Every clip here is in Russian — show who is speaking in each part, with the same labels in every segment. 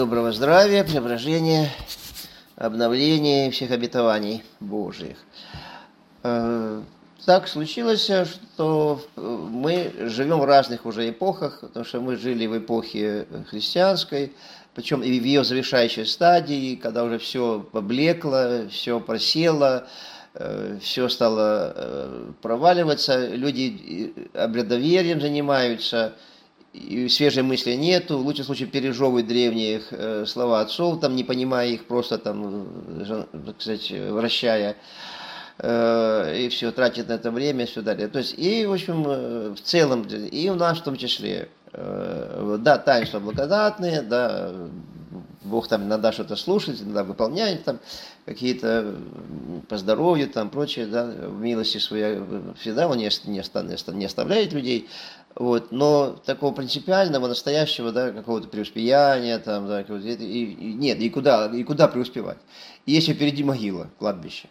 Speaker 1: Доброго здравия, преображения, обновления всех обетований Божьих. Так случилось, что мы живем в разных уже эпохах, потому что мы жили в эпохе христианской, причем и в ее завершающей стадии, когда уже все поблекло, все просело, все стало проваливаться, люди обрядоверием занимаются, и свежей мысли нету, в лучшем случае пережевывают древние слова отцов, там, не понимая их, просто там, так сказать, вращая, и все, тратит на это время и все далее. То есть, и, в общем, в целом, и у нас в том числе, да, таинства благодатные, да, Бог там иногда что-то слушает, иногда выполняет там какие-то по здоровью, там прочее, да, в милости своей всегда он не оставляет людей. Вот, но такого принципиального, настоящего, да, какого-то преуспеяния, там, да, нет, и куда преуспевать? Если впереди могила, кладбище.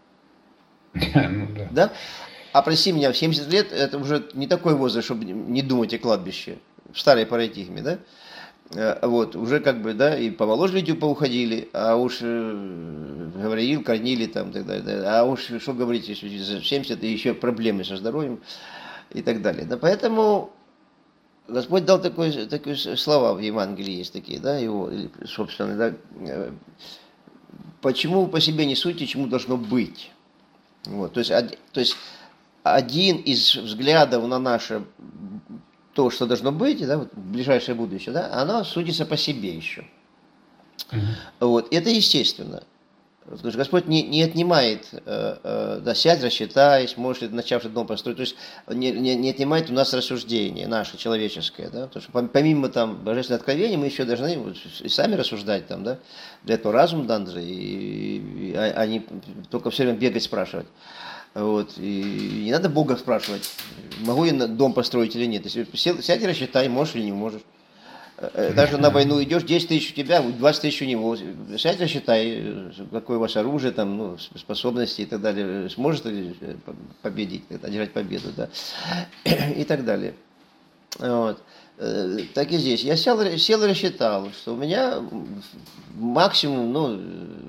Speaker 1: Да? А прости меня, в 70 лет это уже не такой возраст, чтобы не думать о кладбище, в старой парадигме, да? Вот, уже как бы, да, и помоложе люди поуходили, а уж Гавриил, Корнилий, там, так далее, а уж, что говорить, если в 70 и еще проблемы со здоровьем, и так далее. Да, поэтому Господь дал такие слова в Евангелии, есть такие, да, его, собственно, да, почему по себе не суть, чему должно быть. Вот, то есть один из взглядов на наше, то, что должно быть, да, вот, ближайшее будущее, да, оно судится по себе еще. Вот, это естественно. Потому что Господь не отнимает, да, сядь, рассчитай, сможешь ли, начавший дом построить, то есть не отнимает у нас рассуждение наше, человеческое, да, потому что помимо там божественного откровения мы еще должны вот, и сами рассуждать там, да, для этого разум дан же, а не только все время бегать, спрашивать. Вот, и не надо Бога спрашивать, могу я дом построить или нет, если сядь и рассчитай, можешь или не можешь. Даже на войну идешь, 10 тысяч у тебя, 20 тысяч у него. Сядь, рассчитай, какое у вас оружие, там, ну, способности и так далее. Сможет ли победить, одержать победу, да, и так далее. Вот. Так и здесь. Я сел и рассчитал, что у меня максимум, ну,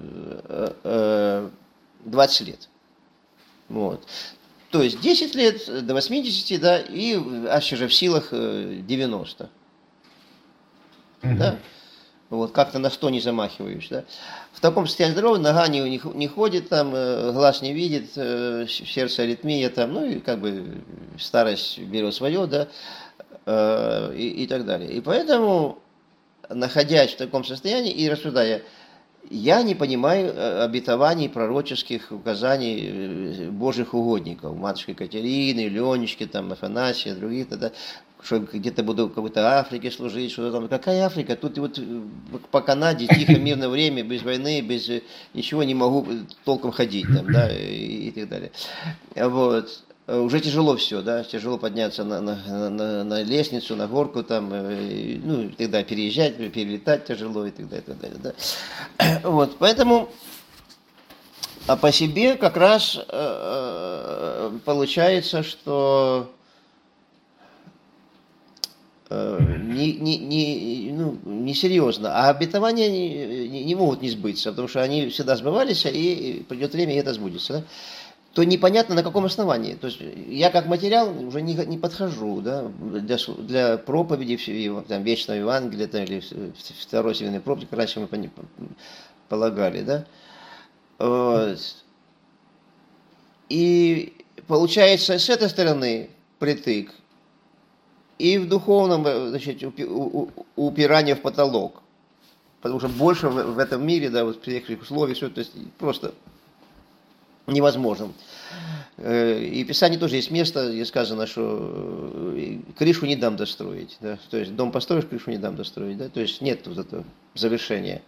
Speaker 1: 20 лет. Вот. То есть 10 лет до 80, да, и аж же в силах 90. Да? Вот, как-то на 100 не замахиваюсь. Да? В таком состоянии здоровья нога не ходит, там, глаз не видит, сердце аритмия, там, ну и как бы старость берет свое, да, и так далее. И поэтому, находясь в таком состоянии и рассуждая, я не понимаю обетований, пророческих указаний Божьих угодников, матушки Катерины, Ленечки, там, Афанасия, других, да, что где-то буду в какой-то Африке служить, что-то там. Какая Африка? Тут вот по Канаде тихо, мирное время, без войны, без ничего не могу толком ходить там, да, и так далее. Вот. Уже тяжело все, да, тяжело подняться на лестницу, на горку там, ну, и так далее, переезжать, перелетать тяжело и так далее, да. Вот, поэтому, а по себе как раз получается, что несерьезно, а обетования не могут не сбыться, потому что они всегда сбывались, и придет время, и это сбудется, да? То непонятно на каком основании. То есть я как материал уже не подхожу, да, для проповеди там, вечного Евангелия там, или второй северной проповеди, как раньше мы полагали, да. Вот. И получается с этой стороны притык, и в духовном, значит, упирание в потолок. Потому что больше в этом мире, да, вот при этих условиях, все, то есть просто невозможно. И в Писании тоже есть место, где сказано, что крышу не дам достроить. Да? То есть дом построишь, крышу не дам достроить. Да? То есть нет вот этого завершения.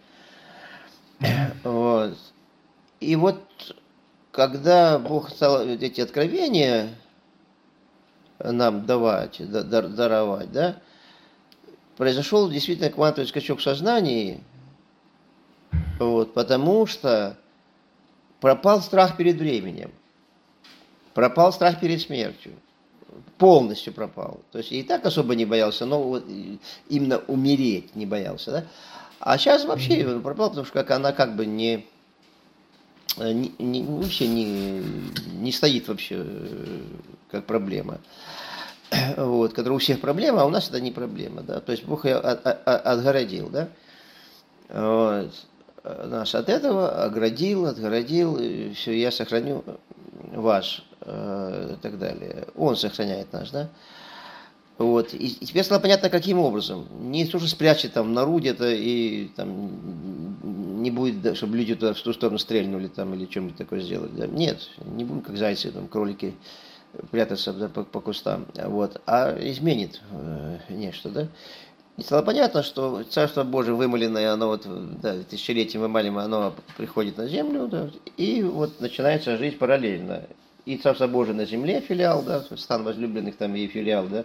Speaker 1: Вот. И вот когда Бог стал эти откровения нам даровать, да, произошел действительно квантовый скачок в сознании, вот, потому что пропал страх перед временем, пропал страх перед смертью, полностью пропал. То есть и так особо не боялся, но вот именно умереть не боялся, да? А сейчас вообще ее пропала, потому что она как бы вообще не стоит вообще как проблема. Вот, которая у всех проблема, а у нас это не проблема, да. То есть Бог ее отгородил, да. Вот. Нас от этого отгородил, и все, я сохраню ваш, и так далее. Он сохраняет нас, да. Вот. И теперь стало понятно, каким образом. Не то, что спрячет там в нору где-то и там не будет, чтобы люди туда в ту сторону стрельнули там или что-нибудь такое сделали. Да? Нет, не будем как зайцы, там, кролики прятаться, да, по кустам. Вот. А изменит нечто, да. И стало понятно, что Царство Божие вымоленное, оно вот, да, тысячелетием вымаливаемое, оно приходит на землю, да, и вот начинается жизнь параллельно. И Царство Божие на земле, филиал, да, стан возлюбленных там и филиал, да,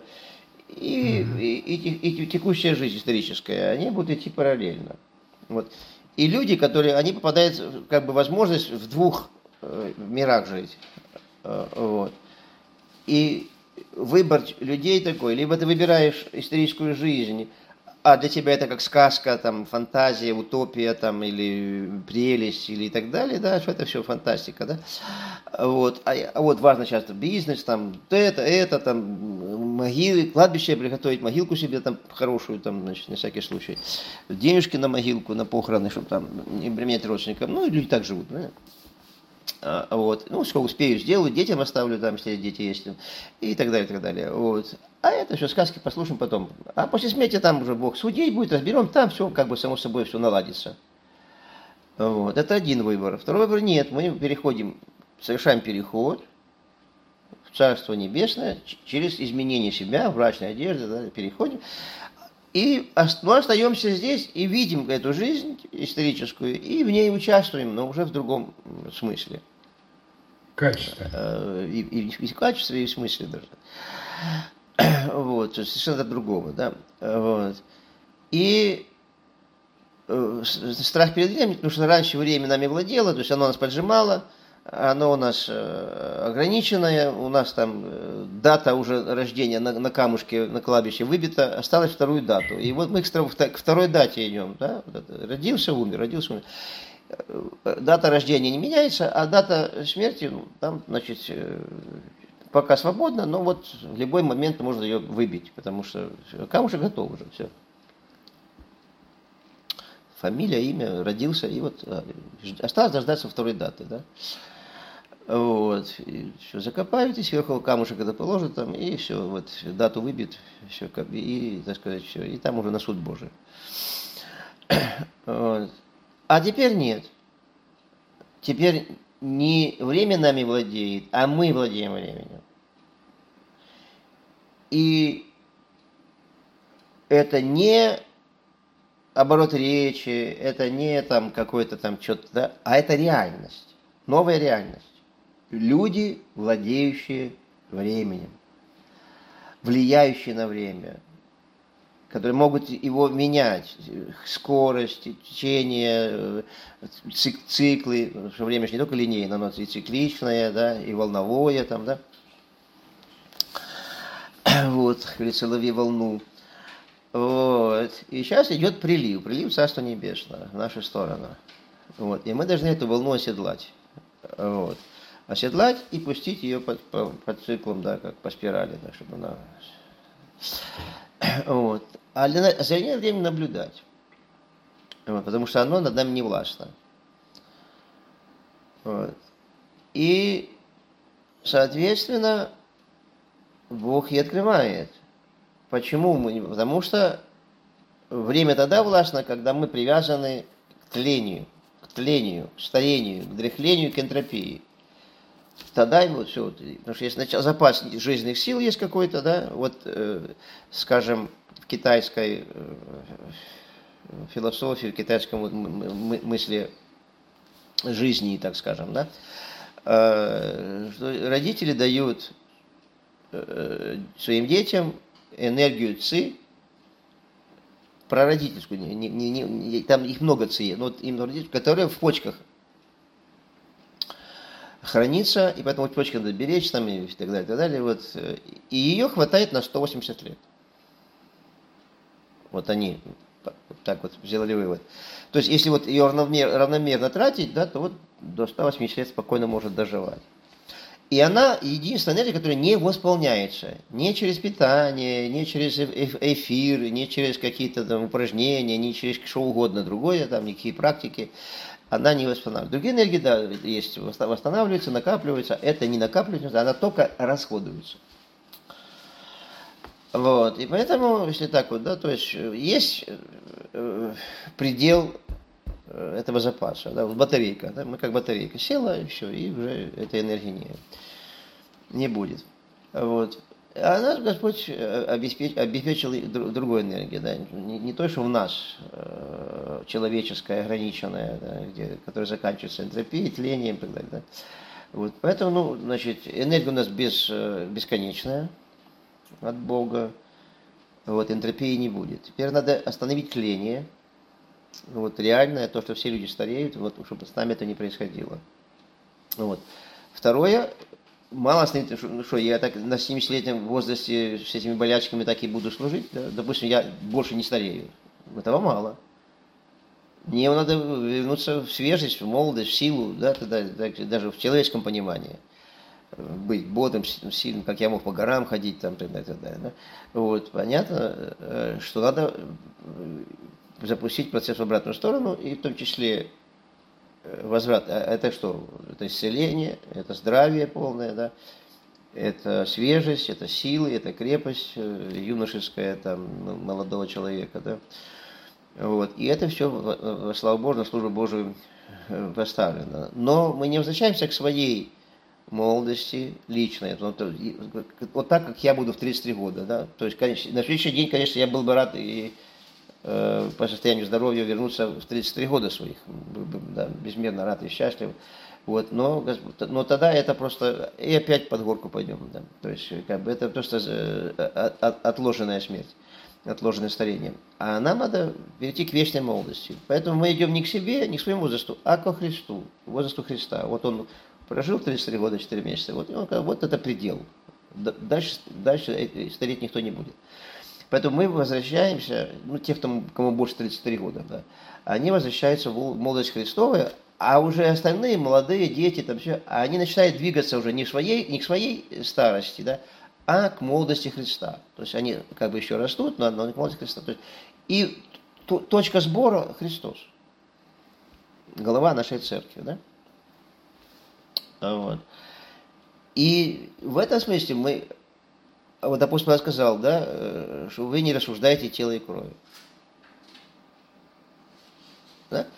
Speaker 1: и текущая жизнь историческая, они будут идти параллельно. Вот. И люди, которые, они попадают как бы возможность в двух мирах жить. Вот. И выбор людей такой, либо ты выбираешь историческую жизнь, а для тебя это как сказка, там, фантазия, утопия, там, или прелесть, или и так далее, да, что это все фантастика, да. Вот, а вот важно часто бизнес, там, это, там, могилы, кладбище приготовить, могилку себе там хорошую, там, значит, на всякий случай, денежки на могилку, на похороны, чтобы там не применять родственникам, ну, и люди так живут, да. Вот. Ну, сколько успею, сделаю, детям оставлю, там, если дети есть, и так далее, и так далее. Вот. А это все сказки послушаем потом. А после смерти там уже Бог судей будет, разберем, там все как бы само собой все наладится. Вот. Это один выбор. Второй выбор нет. Мы переходим, совершаем переход в Царство Небесное через изменение себя, в брачной одежде, да, переходим. И мы остаемся здесь и видим эту жизнь историческую, и в ней участвуем, но уже в другом смысле.
Speaker 2: Качестве.
Speaker 1: И в качестве, и в смысле даже. Вот, то есть совершенно другого, да. Вот. И страх перед временем, потому что раньше время нами владело, то есть оно нас поджимало, оно у нас ограниченное, у нас там дата уже рождения на камушке, на кладбище выбита, осталось вторую дату. И вот мы к второй дате идем, да? Родился, умер. Дата рождения не меняется, а дата смерти, ну, там, значит, пока свободно, но вот в любой момент можно ее выбить, потому что камушек готов уже, все. Фамилия, имя, родился, и вот осталось дождаться второй даты, да. Вот, и все закопают, и сверху камушек это положат там, и все, вот, дату выбит, все, и, так сказать, все, и там уже на суд Божий. Вот. А теперь нет. Теперь не время нами владеет, а мы владеем временем. И это не оборот речи, это не там какой-то там что-то, да, а это реальность, новая реальность. Люди, владеющие временем, влияющие на время, которые могут его менять, скорость, течение, циклы, потому что время же не только линейное, оно и цикличное, да, и волновое там, да. Вот, как говорится, лови волну. Вот. И сейчас идет прилив Царства Небесного в нашу сторону. Вот. И мы должны эту волну оседлать. Вот. Оседлать и пустить ее по циклам, да, как по спирали, да, чтобы она... Вот. А за ней время наблюдать. Вот, потому что оно над нами не властно. Вот. И, соответственно, Бог и открывает. Почему мы? Потому что время тогда властно, когда мы привязаны к тлению, к старению, к дряхлению, к энтропии. Тогда и вот все. Потому что если запас жизненных сил есть какой-то, да, вот, скажем, в китайской философии, в китайском мысли жизни, так скажем, да, что родители дают своим детям энергию ци, прародительскую, там их много ци, но вот именно родительскую, которая в почках хранится, и поэтому почки надо беречь там, и так далее, и так далее. Вот. И ее хватает на 180 лет. Вот они Вот так вот сделали вывод. То есть, если вот ее равномерно тратить, да, то вот до 180 лет спокойно может доживать. И она единственная энергия, которая не восполняется. Не через питание, не через эфир, не через какие-то там упражнения, не через что угодно другое, там никакие практики. Она не восстанавливается. Другие энергии, да, есть, восстанавливаются, накапливаются. Это не накапливается, она только расходуется. Вот. И поэтому, если так вот, да, то есть предел этого запаса, да, вот батарейка, да, мы как батарейка села, и все, и уже этой энергии не будет. Вот. А нас Господь обеспечил другой энергией, да, не то, что у нас человеческая, ограниченная, да, которая заканчивается энтропией, тлением и так далее. Да. Вот. Поэтому, значит, энергия у нас бесконечная от Бога, вот, энтропии не будет. Теперь надо остановить тление, вот, реальное, то, что все люди стареют, вот, чтобы с нами это не происходило. Вот. Второе, мало остановить, что я так на 70-летнем возрасте с этими болячками так и буду служить, да? Допустим, я больше не старею. Этого мало. Мне надо вернуться в свежесть, в молодость, в силу, да, тогда, даже в человеческом понимании. Быть бодрым, сильным, как я мог по горам ходить, там, так далее. Да? Вот, понятно, что надо запустить процесс в обратную сторону, и в том числе возврат. Это что? Это исцеление, это здравие полное, да? Это свежесть, это силы, это крепость юношеская там, молодого человека. Да? Вот. И это все, слава Богу, на службу Божию поставлено. Но мы не возвращаемся к своей молодости личной. Вот так, как я буду в 33 года. Да? То есть, конечно, на следующий день, конечно, я был бы рад и по состоянию здоровья вернуться в 33 года своих. Да, безмерно рад и счастлив. Вот, но тогда это просто и опять под горку пойдем. Да. То есть как бы это просто отложенная смерть, отложенное старение. А нам надо перейти к вечной молодости. Поэтому мы идем не к себе, не к своему возрасту, а ко Христу, возрасту Христа. Вот он прожил 33 года, 4 месяца. Вот это предел. Дальше стареть никто не будет. Поэтому мы возвращаемся, те, кому больше 33 года, да, они возвращаются в молодость Христовую, а уже остальные, молодые, дети, там все, они начинают двигаться уже не к своей старости, да, а к молодости Христа. То есть они как бы еще растут, но к молодости Христа. То есть, и точка сбора Христос. Голова нашей церкви, да. Вот. И в этом смысле мы... Вот апостол сказал, да, что вы не рассуждаете тело и кровь. Да?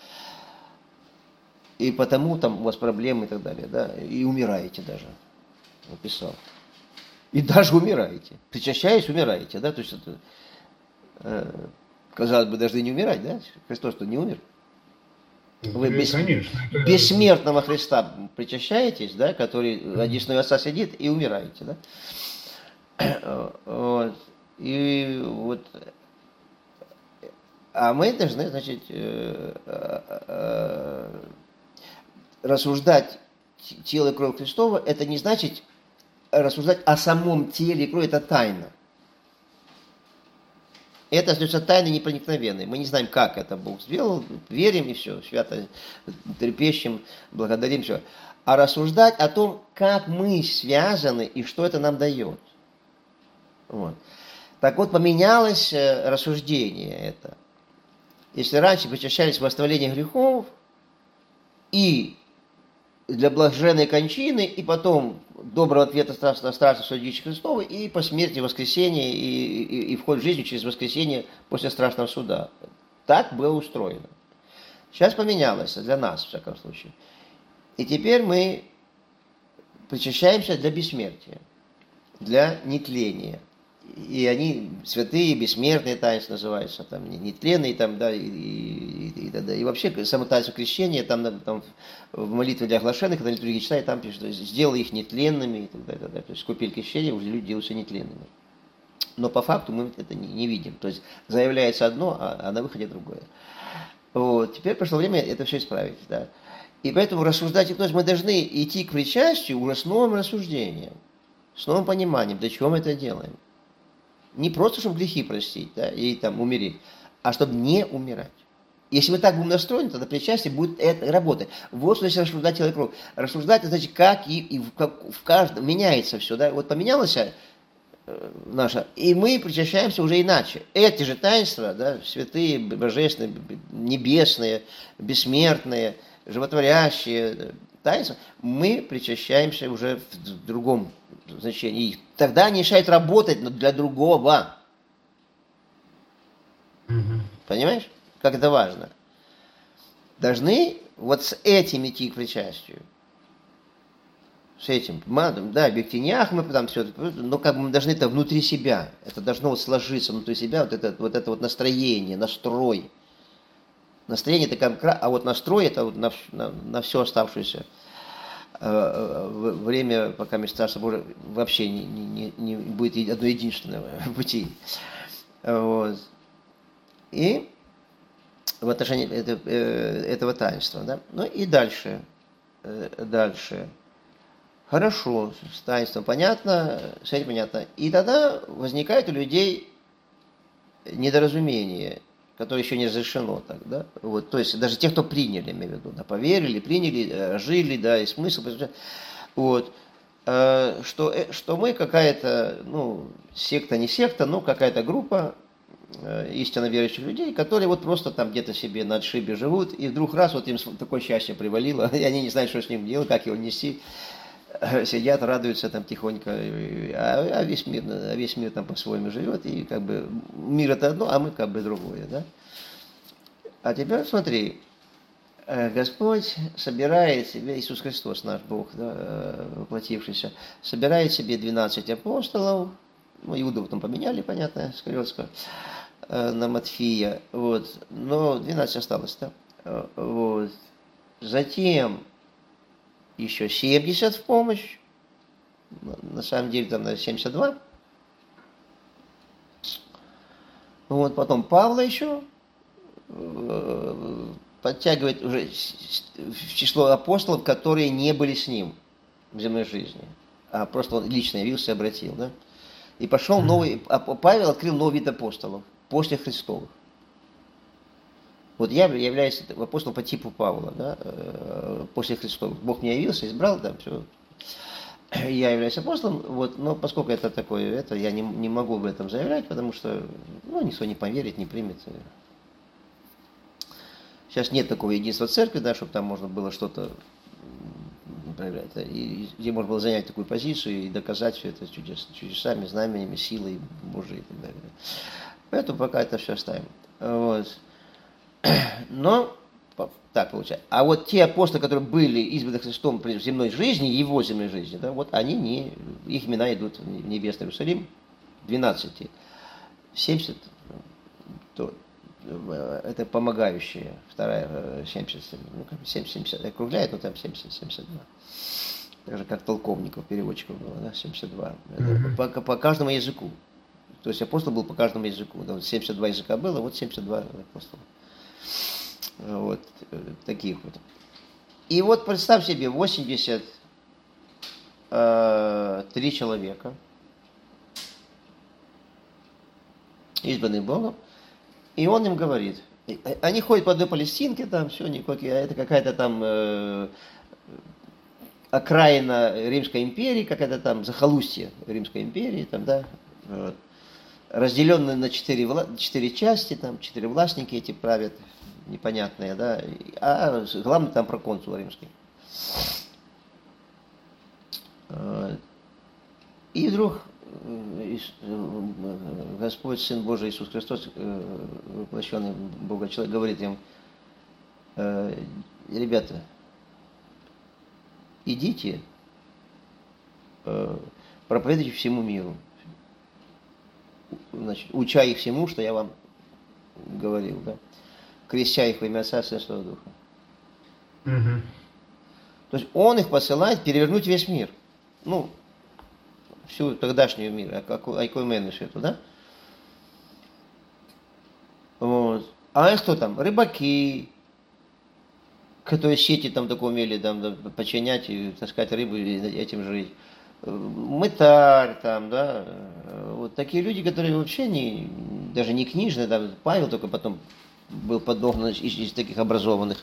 Speaker 1: И потому там у вас проблемы и так далее, да, и умираете даже. Написал. И даже умираете. Причащаясь, умираете, да, то есть это, казалось бы, должны не умирать, да, Христос-то не умер. Вы бессмертного Христа причащаетесь, да, который одесную Отца сидит, и умираете, да. Вот. И вот, а мы должны, значит, рассуждать тело и кровь Христова, это не значит рассуждать о самом теле и крови, это тайна. Это остается тайной непроникновенной. Мы не знаем, как это Бог сделал, верим и все, свято трепещем, благодарим, все. А рассуждать о том, как мы связаны и что это нам дает. Вот. Так вот, поменялось рассуждение это. Если раньше причащались в восставлении грехов и для блаженной кончины, и потом доброго ответа страшного судьи Христова, и по смерти воскресения, и вход в жизнь через воскресение после страшного суда. Так было устроено. Сейчас поменялось для нас, в всяком случае. И теперь мы причащаемся для бессмертия, для нетления. И они святые, бессмертные таинства называются, там, нетленные, там, да, и вообще само таинство крещения, там в молитве для оглашенных, когда литургия читает, там пишут, сделай их нетленными, и так далее, так далее. То есть купили крещение, уже люди делаются нетленными. Но по факту мы это не видим. То есть заявляется одно, а на выходе другое. Вот. Теперь пришло время это все исправить, да. И поэтому рассуждать, то есть мы должны идти к причастию уже с новым рассуждением, с новым пониманием, для чего мы это делаем. Не просто, чтобы грехи простить, да, и там умереть, а чтобы не умирать. Если мы так будем настроены, тогда причастие будет это работать. Вот что значит рассуждать тело и кровь. Рассуждать, это значит, как и в каждом меняется все. Да? Вот поменялось наше, и мы причащаемся уже иначе. Эти же таинства, да, святые, божественные, небесные, бессмертные, животворящие таинства, мы причащаемся уже в другом значении. И тогда они начинают работать, но для другого. Понимаешь? Как это важно. Должны вот с этим идти к причастию. С этим. Да, бектинях мы там все, но как бы мы должны это внутри себя. Это должно вот сложиться внутри себя, вот это настроение, настрой. Настроение это как, а вот настрой это вот на все оставшееся время, пока Царство Божие вообще не будет одно единственного пути. Вот. И в отношении этого таинства. Да? Ну и дальше. Хорошо, с таинством понятно, с этим понятно. И тогда возникает у людей недоразумение, которое еще не разрешено. Так, да? Вот, то есть даже те, кто приняли, имею в виду, да, поверили, приняли, жили, да, и смысл. Вот, что мы какая-то, секта, не секта, но какая-то группа истинно верующих людей, которые вот просто там где-то себе на отшибе живут, и вдруг раз вот им такое счастье привалило, и они не знают, что с ним делать, как его нести, сидят, радуются там тихонько, а весь мир там по-своему живет, и как бы мир это одно, а мы как бы другое, да. А теперь смотри, Господь собирает себе, Иисус Христос, наш Бог, да, воплотившийся, собирает себе 12 апостолов, Иуду потом поменяли, понятно, Скорёцкого, на Матфия, вот, но 12 осталось, да, вот. Затем еще 70 в помощь, на самом деле там 72, вот, потом Павла еще подтягивает уже в число апостолов, которые не были с ним в земной жизни, а просто он лично явился и обратил, да. И пошел новый, Павел открыл новый вид апостолов, после Христовых. Вот я являюсь апостолом по типу Павла, да, после Христовых. Бог мне явился, избрал, да, все. Я являюсь апостолом, вот, но поскольку это такое, я не могу об этом заявлять, потому что, никто не поверит, не примет. Сейчас нет такого единства церкви, да, чтобы там можно было что-то проявлять, да, и где можно было занять такую позицию и доказать все это чудесами, знамениями, силой Божией и так далее. Поэтому пока это все оставим. Вот. Но так получается. А вот те апостолы, которые были избраны Христом в земной жизни, его земной жизни, да, вот они их имена идут в небесный Иерусалим, 12, 70, это помогающие, вторая 70, 70 округляет, но там 70, 72. Так же, как толковников, переводчиков было, да, 72. По каждому языку. То есть апостол был по каждому языку. Да, вот 72 языка было, вот 72 апостола. Вот таких вот. И вот представь себе, 83 человека, избранных Богом, и он им говорит, они ходят по одной Палестинке, там все, это какая-то там окраина Римской империи, какая-то там захолустье Римской империи, там, да, вот, разделенные на 4 части, там 4 властники эти правят, непонятные, да, а главный там проконсул римский. И вдруг Господь, Сын Божий Иисус Христос, воплощенный Бога человек, говорит им: ребята, идите, проповедуйте всему миру, значит, уча их всему, что я вам говорил, да, крестя их во имя Отца, Сына и Святого Духа. Угу. То есть Он их посылает перевернуть весь мир. Всю тогдашнюю мир, айкоймену все это, да? Вот. А кто там? Рыбаки, которые сети там только умели там подчинять и таскать рыбу и этим жить. Мытарь там, да? Вот такие люди, которые вообще даже не книжные, да, Павел только потом был подогнан из таких образованных.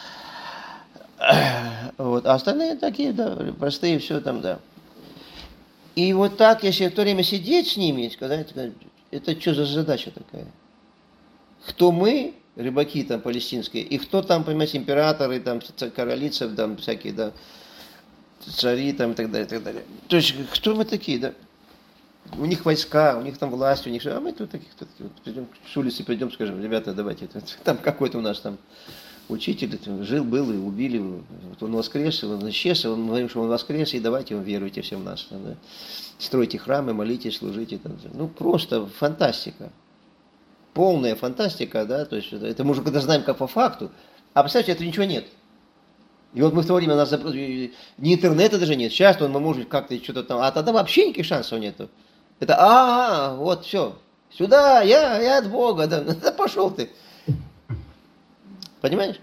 Speaker 1: Вот. А остальные такие, да, простые, все там, да. И вот так, если в то время сидеть с ними и сказать, это что за задача такая? Кто мы, рыбаки там палестинские, и кто там, понимаете, императоры, там, королицы, там, всякие, да, цари, там, и так далее, и так далее. То есть, кто мы такие, да? У них войска, у них там власть, у них... А мы тут таких, вот, придем, с улицы придем, скажем, ребята, давайте, там какой-то у нас там учитель жил, был, и убили, вот он воскрес, он исчез, он говорит, что он воскрес, и давайте вы веруйте все в нас. Да? Стройте храмы, молитесь, служите. Там. Ну, просто фантастика. Полная фантастика, да, то есть это мы уже когда знаем как по факту, а представьте, этого ничего нет. И вот мы в то время, у нас ни интернета даже нет, сейчас мы можем как-то что-то там, а тогда вообще никаких шансов нету. Это, вот все, сюда, я от Бога, да, да пошел ты. Понимаешь?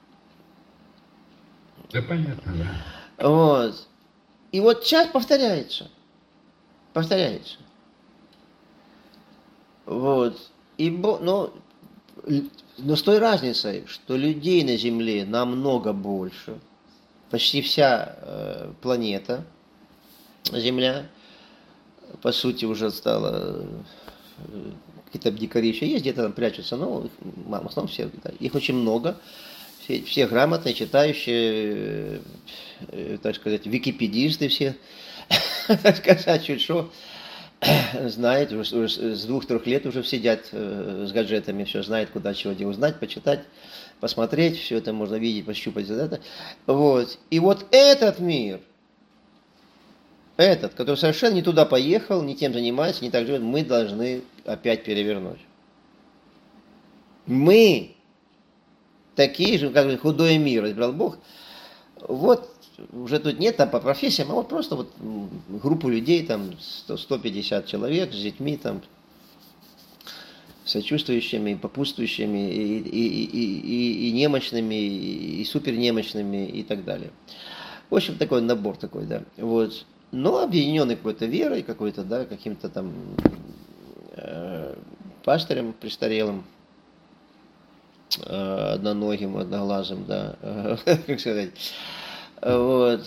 Speaker 2: Да, понятно, да.
Speaker 1: Вот. И вот сейчас повторяется. Повторяется. Вот. Но с той разницей, что людей на Земле намного больше. Почти вся планета, Земля, по сути, уже стала... Какие-то дикари еще есть, где-то там прячутся, но в основном все, да, их очень много. Все грамотные, читающие, так сказать, википедисты все, так сказать, чуть что, знают, уже с 2-3 лет уже сидят с гаджетами, все знают, куда чего где узнать, почитать, посмотреть, все это можно видеть, пощупать. Это. Вот. И вот этот мир, который совершенно не туда поехал, не тем занимается, не так живет, мы должны опять перевернуть. Мы такие же, как бы худой мир избрал Бог. Вот уже тут нет там по профессиям, а вот просто вот группу людей, там 150 человек с детьми, там сочувствующими, попутствующими, и немощными, и супернемощными, и так далее. В общем, такой набор такой, да. Вот. Но объединенный какой-то верой, какой-то, да, каким-то там пастырем престарелым, одноногим, одноглазым, да, как сказать. Вот.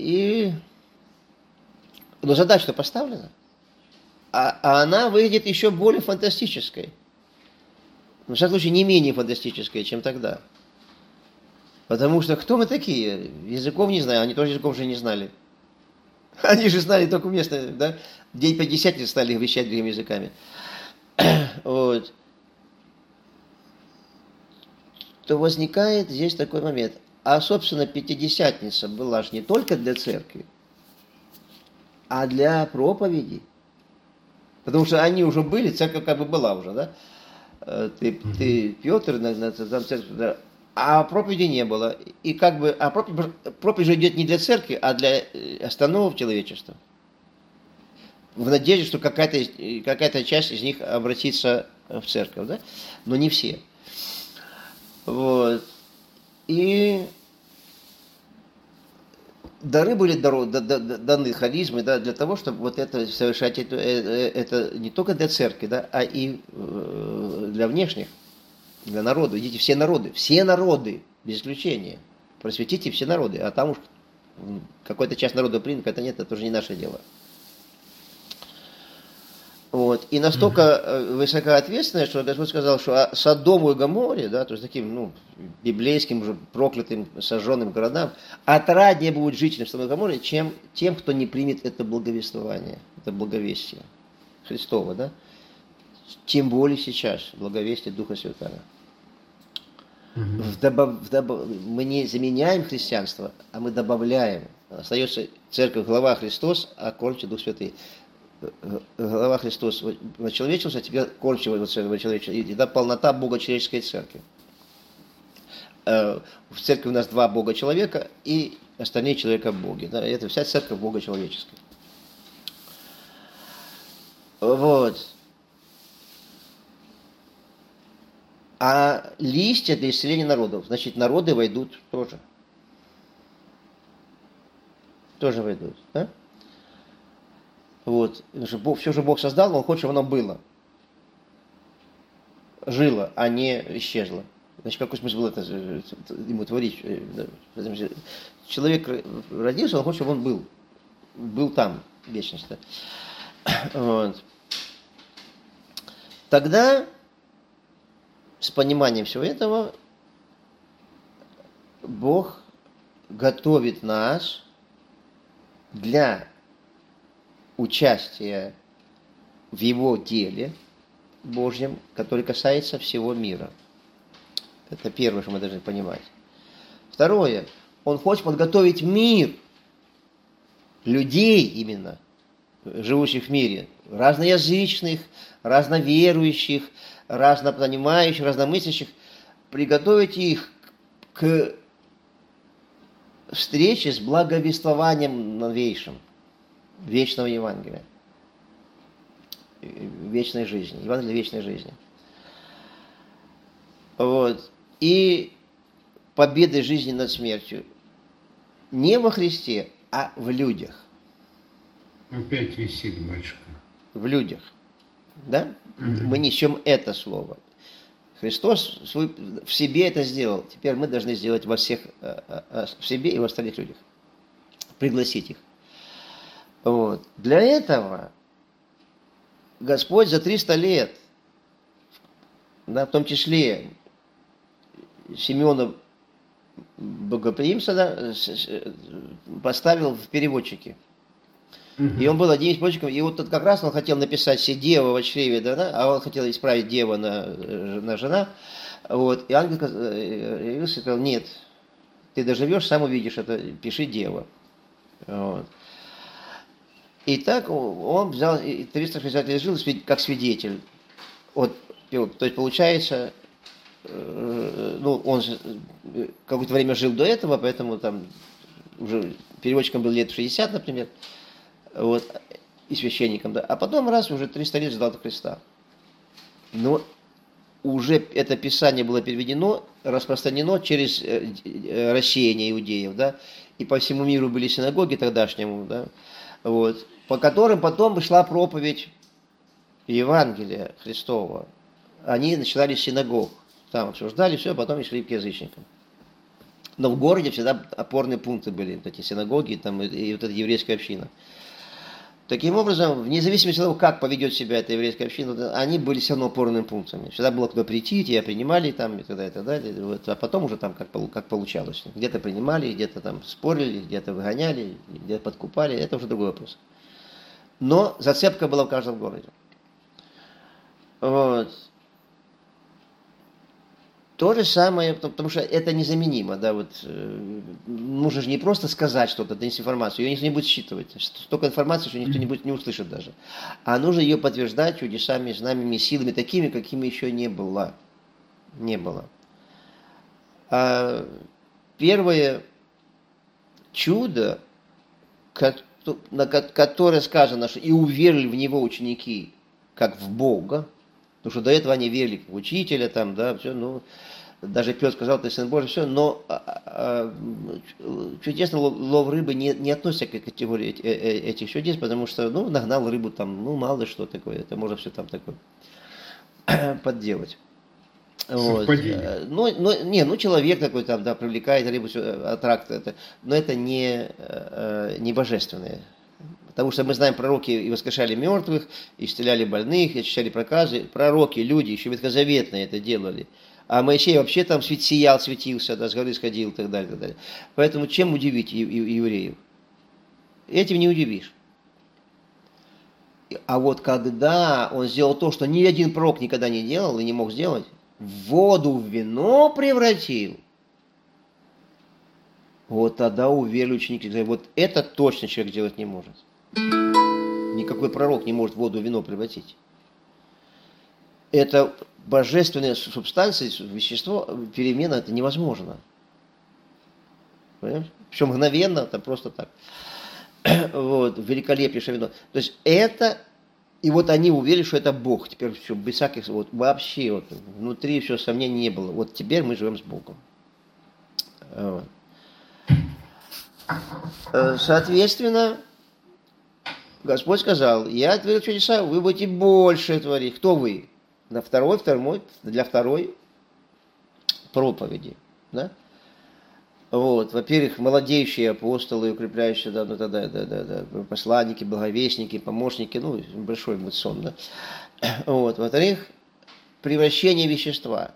Speaker 1: Но задача-то поставлена. А она выглядит еще более фантастической. В всяком случае, не менее фантастической, чем тогда. Потому что кто мы такие? Языков не знаю, они тоже языков же не знали. Они же знали только местные, да? День Пятидесятницы стали вещать другими языками. Вот. То возникает здесь такой момент. А, собственно, Пятидесятница была же не только для церкви, а для проповеди. Потому что они уже были, церковь как бы была уже, да? Ты Петр, там церковь, да? А проповеди не было. И как бы, проповедь же идет не для церкви, а для остановок человечества. В надежде, что какая-то часть из них обратится в церковь, да? Но не все. Вот. И дары были даны, харизмы, да, для того, чтобы вот это совершать, это не только для церкви, да, а и для внешних, для народа. Идите все народы, без исключения. Просветите все народы, а там уж какая-то часть народа принят, какая-то нет, это уже не наше дело. Вот. И настолько высока ответственность, что Господь сказал, что Содому и Гоморе, да, то есть таким, библейским уже проклятым, сожженным городам, отраднее будет жителям Содома и Гоморы, чем тем, кто не примет это благовествование, это благовестие Христова, да. Тем более сейчас, благовестие Духа Святого. Мы не заменяем христианство, а мы добавляем. Остается церковь, глава Христос, а кормчий Дух Святый. Глава Христос вочеловечился, а теперь кормчий вочеловечился. И да, полнота Бога человеческой церкви. В церкви у нас 2 Бога человека и остальные человека Боги. Да, это вся церковь Бога человеческая. Вот. А листья для исцеления народов. Значит, народы войдут тоже. Тоже войдут, да? Вот. Все же Бог создал, Он хочет, чтобы оно было. жило, а не исчезло. Значит, какой смысл было это ему творить? Человек родился, он хочет, чтобы он был там, в вечности. Вот. Тогда, с пониманием всего этого, Бог готовит нас для участия в Его деле Божьем, который касается всего мира. Это первое, что мы должны понимать. Второе. Он хочет подготовить мир, людей именно, живущих в мире, разноязычных, разноверующих, разнопонимающих, разномыслящих, приготовить их к встрече с благовествованием новейшим, вечного Евангелия, вечной жизни, Евангелия вечной жизни. Вот. И победы жизни над смертью не во Христе, а в людях.
Speaker 2: Опять висит, батюшка.
Speaker 1: В людях. Да? Мы несем это слово. Христос в себе это сделал. Теперь мы должны сделать во всех, в себе и в остальных людях. Пригласить их. Вот. Для этого Господь за 300 лет, да, в том числе Симеона Богоприимца, да, поставил в переводчики. И он был один из переводчиков, и вот как раз он хотел написать «Се дева во чреве», да, а он хотел исправить «дева» на «жена». Вот, и ангел явился и сказал: нет, ты доживешь, сам увидишь это, пиши «дева». Вот. И так он взял 360 лет жил как свидетель. Вот, то есть получается, ну, он же какое-то время жил до этого, поэтому там уже переводчиком был лет 60, например, вот, и священником, да. А потом раз уже 300 лет ждал до Христа. Но уже это Писание было переведено, распространено через рассеяние иудеев, да, и по всему миру были синагоги тогдашнему, да, вот, по которым потом шла проповедь Евангелия Христова. Они начинали с синагог, там обсуждали все, потом и шли к язычникам. Но в городе всегда опорные пункты были, вот эти синагоги там, и вот эта еврейская община. Таким образом, вне зависимости от того, как поведет себя эта еврейская община, они были все равно опорными пунктами. Всегда было куда прийти, тебя принимали там, и так далее, и так далее. Вот, а потом уже там как получалось. Где-то принимали, где-то там спорили, где-то выгоняли, где-то подкупали. Это уже другой вопрос. Но зацепка была в каждом городе. Вот. То же самое, потому что это незаменимо, да, вот, нужно же не просто сказать что-то, донести информацию, ее никто не будет считывать, столько информации, что никто не услышит даже, а нужно ее подтверждать чудесами, знамями, силами, такими, какими еще не было. Не было. А первое чудо, на которое сказано, что и уверовали в него ученики, как в Бога, потому что до этого они верили в учителя, там, да, все, ну, даже Петр сказал, ты сын Божий, все, но чудесный лов рыбы не относится к категории этих чудес, потому что, ну, нагнал рыбу там, ну, мало ли что такое, это можно все там такое подделать. Вот. Ну, человек такой там, да, привлекает рыбу, аттракт, но это не божественное. Потому что мы знаем, пророки и воскрешали мертвых, и исцеляли больных, и очищали проказы. Пророки, люди, еще ветхозаветные это делали. А Моисей вообще там светился, да, с горы сходил и так далее, и так далее. Поэтому чем удивить евреев? Этим не удивишь. А вот когда он сделал то, что ни один пророк никогда не делал и не мог сделать, воду в вино превратил, вот тогда уверили ученики, вот это точно человек делать не может. Никакой пророк не может воду в вино превратить. Это божественная субстанция, вещество, перемена, это невозможно. Понимаешь? Причем мгновенно, это просто так. Вот, великолепнейшее вино. То есть это, и вот они уверили, что это Бог. Теперь все, без всяких, вот, вообще, вот, внутри все сомнений не было. Вот теперь мы живем с Богом. Вот. Соответственно, Господь сказал: я творил чудеса, вы будете больше творить. Кто вы? для второй проповеди. Да? Вот, во-первых, молодеющие апостолы, укрепляющие, да, посланники, благовестники, помощники, большой будет сон, да. Вот, во-вторых, превращение вещества,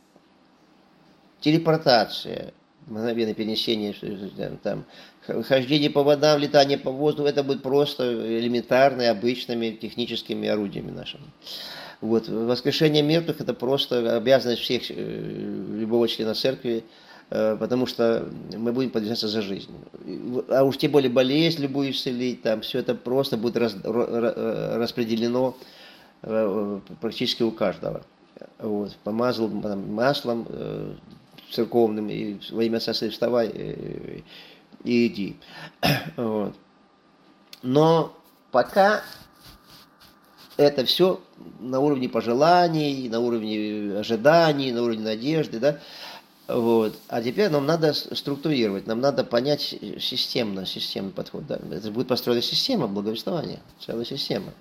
Speaker 1: телепортация, мгновенное перенесение, там, хождение по водам, летание по воздуху, это будет просто элементарными, обычными техническими орудиями нашими. Вот, воскрешение мертвых – это просто обязанность всех, любого члена церкви, потому что мы будем подвязаться за жизнь. А уж тем более болезнь любую исцелить, там все это просто будет распределено практически у каждого. Вот, помазал маслом церковным, и во имя Отца вставай и иди. Вот. Но пока это все на уровне пожеланий, на уровне ожиданий, на уровне надежды, да. Вот. А теперь нам надо структурировать, нам надо понять системный подход. Да. Это будет построена система благовествования, целая система,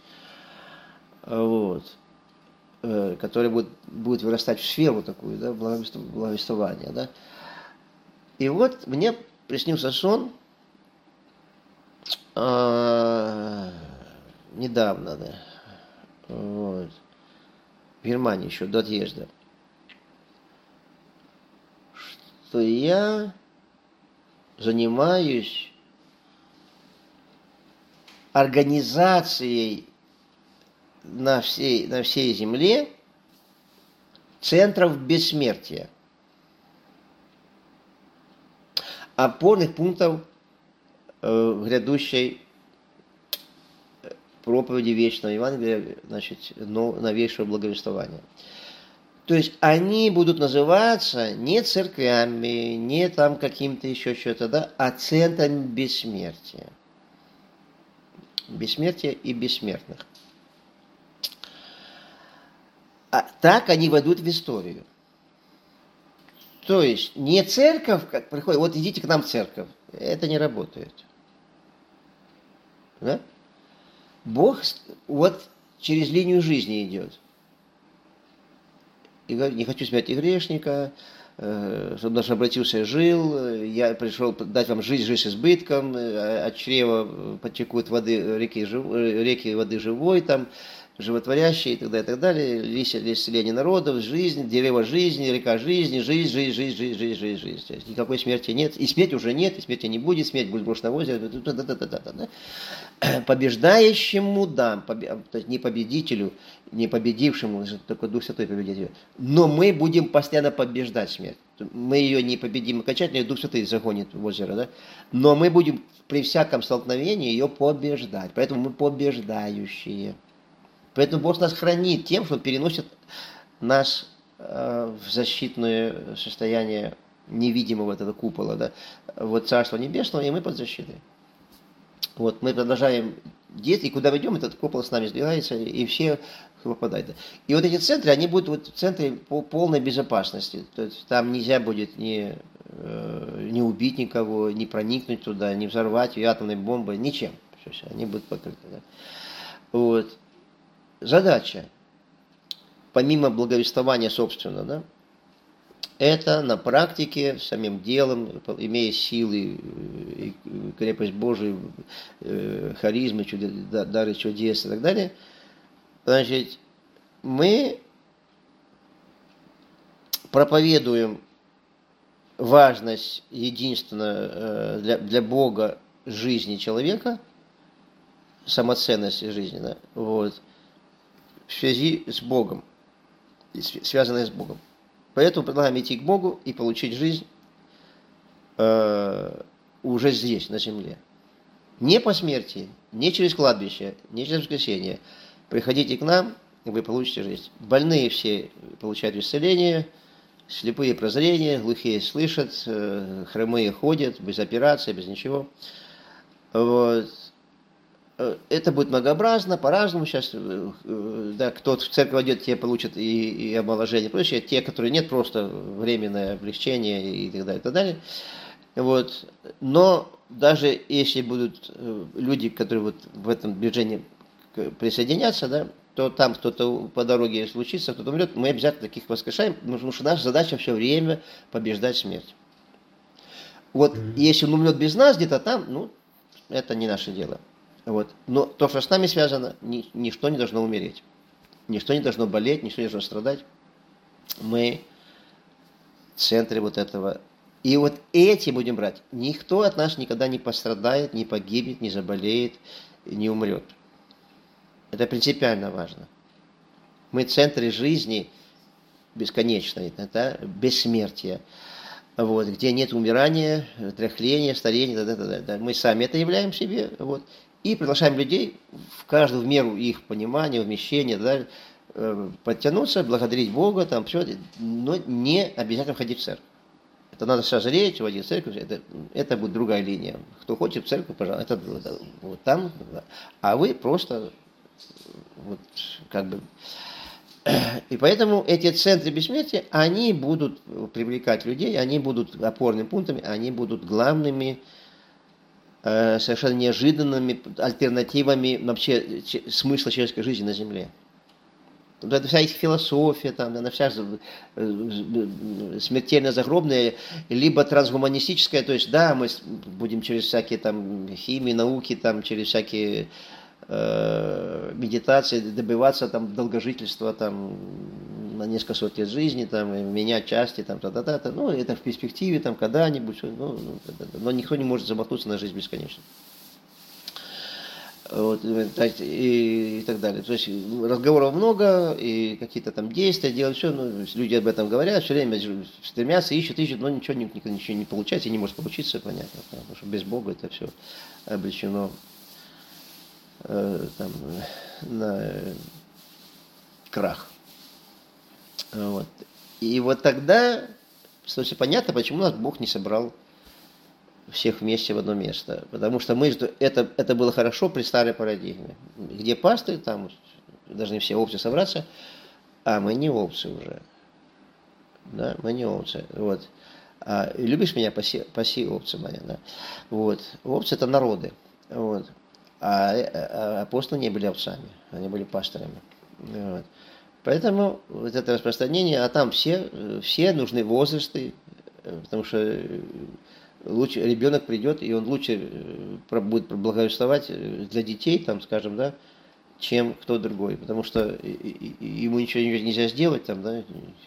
Speaker 1: вот, которая будет вырастать в сферу такую, да, благовествования. Да. И вот мне приснился сон недавно, да, вот, в Германии еще до отъезда, что я занимаюсь организацией на всей земле центров бессмертия, опорных пунктов грядущей проповеди вечного Евангелия, значит, новейшего благовествования. То есть они будут называться не церквями, не там каким-то еще что-то, да, а центрами бессмертия. Бессмертия и бессмертных. А так они войдут в историю. То есть не церковь, как приходит, вот идите к нам в церковь. Это не работает. Да? Бог вот через линию жизни идет. И говорит, не хочу смерти грешника, чтобы наш обратился и жил, я пришел дать вам жизнь с избытком, от чрева потекут реки воды живой, там, животворящие и так далее, листья для исцеления народов, жизнь, дерево жизни, река жизни, жизнь. То есть никакой смерти нет, и смерти уже нет, и смерти не будет, смерть будет брошена в озеро, побеждающему дам, то есть не победителю, не победившему, только Дух Святой победит, но мы будем постоянно побеждать смерть. Мы ее не победим окончательно, и Дух Святой загонит в озеро, да? Но мы будем при всяком столкновении ее побеждать, поэтому мы побеждающие. Поэтому Бог нас хранит тем, что Он переносит нас в защитное состояние невидимого этого купола, да? Вот Царство Небесного, и мы под защитой. Вот, мы продолжаем действовать, и куда мы идем, этот купол с нами сдвигается, и все попадают. И вот эти центры, они будут вот центры по полной безопасности. То есть там нельзя будет не убить никого, не проникнуть туда, не взорвать ее атомной бомбой, ничем. Все, они будут покрыты. Да? Вот. Задача, помимо благовествования собственно, да, это на практике, самим делом, имея силы, и крепость Божию, харизмы, дары чудес и так далее, значит, мы проповедуем важность единственно для Бога жизни человека, самоценности жизни, да, вот, в связи с Богом, связанной с Богом. Поэтому предлагаем идти к Богу и получить жизнь уже здесь, на земле. Не по смерти, не через кладбище, не через воскресение. Приходите к нам, и вы получите жизнь. Больные все получают исцеление, слепые прозрение, глухие слышат, хромые ходят, без операции, без ничего. Вот. Это будет многообразно, по-разному сейчас. Да, кто в церковь идет, те получат и омоложение, прочее. Те, которые нет, просто временное облегчение и так далее, и так далее. Вот. Но даже если будут люди, которые вот в этом движении присоединятся, да, то там кто-то по дороге случится, кто-то умрет, мы обязательно таких воскрешаем, потому что наша задача все время побеждать смерть. Вот если он умрет без нас где-то там, ну, это не наше дело. Вот. Но то, что с нами связано, ничто не должно умереть. Ничто не должно болеть, ничто не должно страдать. Мы в центре вот этого. И вот эти будем брать. Никто от нас никогда не пострадает, не погибнет, не заболеет, не умрет. Это принципиально важно. Мы в центре жизни бесконечной, да, бессмертия. Вот, где нет умирания, тряхления, старения, да. Мы сами это являем себе. Вот, и приглашаем людей в каждую в меру их понимания, вмещения, да, подтянуться, благодарить Бога, там все, но не обязательно ходить в церковь. Это надо созреть, вводить в церковь, это будет другая линия. Кто хочет в церковь, пожалуйста, это вот там, да. А вы просто вот как бы. И поэтому эти центры бессмертия, они будут привлекать людей, они будут опорными пунктами, они будут главными, совершенно неожиданными альтернативами вообще смысла человеческой жизни на Земле. Это вся их философия, там, она вся смертельно загробная, либо трансгуманистическая, то есть, да, мы будем через всякие там химии, науки, там, через всякие медитации добиваться там долгожительства там на несколько сот лет жизни, там, менять части, там, ну, это в перспективе, там, когда-нибудь, но никто не может замахнуться на жизнь бесконечно. Вот, и так далее. То есть разговоров много, и какие-то там действия делают, все, ну, люди об этом говорят, все время стремятся, ищут, но ничего не получается, и не может получиться, понятно, потому что без Бога это все обречено там, на крах. Вот. И вот тогда становится понятно, почему нас Бог не собрал всех вместе в одно место. Потому что это было хорошо при старой парадигме. Где пастырь, там должны все овцы собраться, а мы не овцы уже. Да, мы не овцы. Вот. Любишь меня, паси овцы моя. Да? Вот. Овцы это народы. Вот. А апостолы не были овцами, они были пастырями. Вот. Поэтому вот это распространение, а там все нужны возрасты, потому что лучше ребенок придет, и он лучше будет благовествовать для детей, там, скажем, да, чем кто другой, потому что ему ничего нельзя сделать, там, да,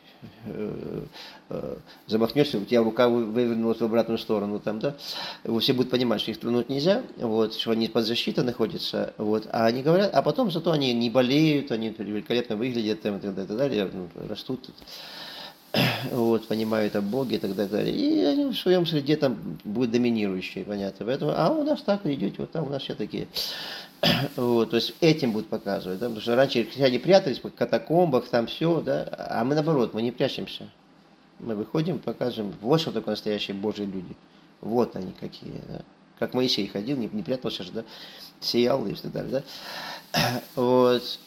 Speaker 1: замахнешься, у тебя рука вывернулась в обратную сторону, там, да, все будут понимать, что их тронуть нельзя, вот, что они под защитой находятся, вот, а они говорят, а потом зато они не болеют, они великолепно выглядят, там, и так далее, растут, вот, понимают о Боге и так далее, и они в своем среде там будут доминирующие, понятно, поэтому, а у нас так, идете, вот там у нас все такие. Вот, то есть этим будут показывать, да, потому что раньше христиане прятались в катакомбах, там все, да, а мы наоборот, мы не прячемся. Мы выходим, показываем, вот что такое настоящие Божьи люди. Вот они какие, да. Как Моисей ходил, не прятался же, да, сиял и так далее, да. Вот.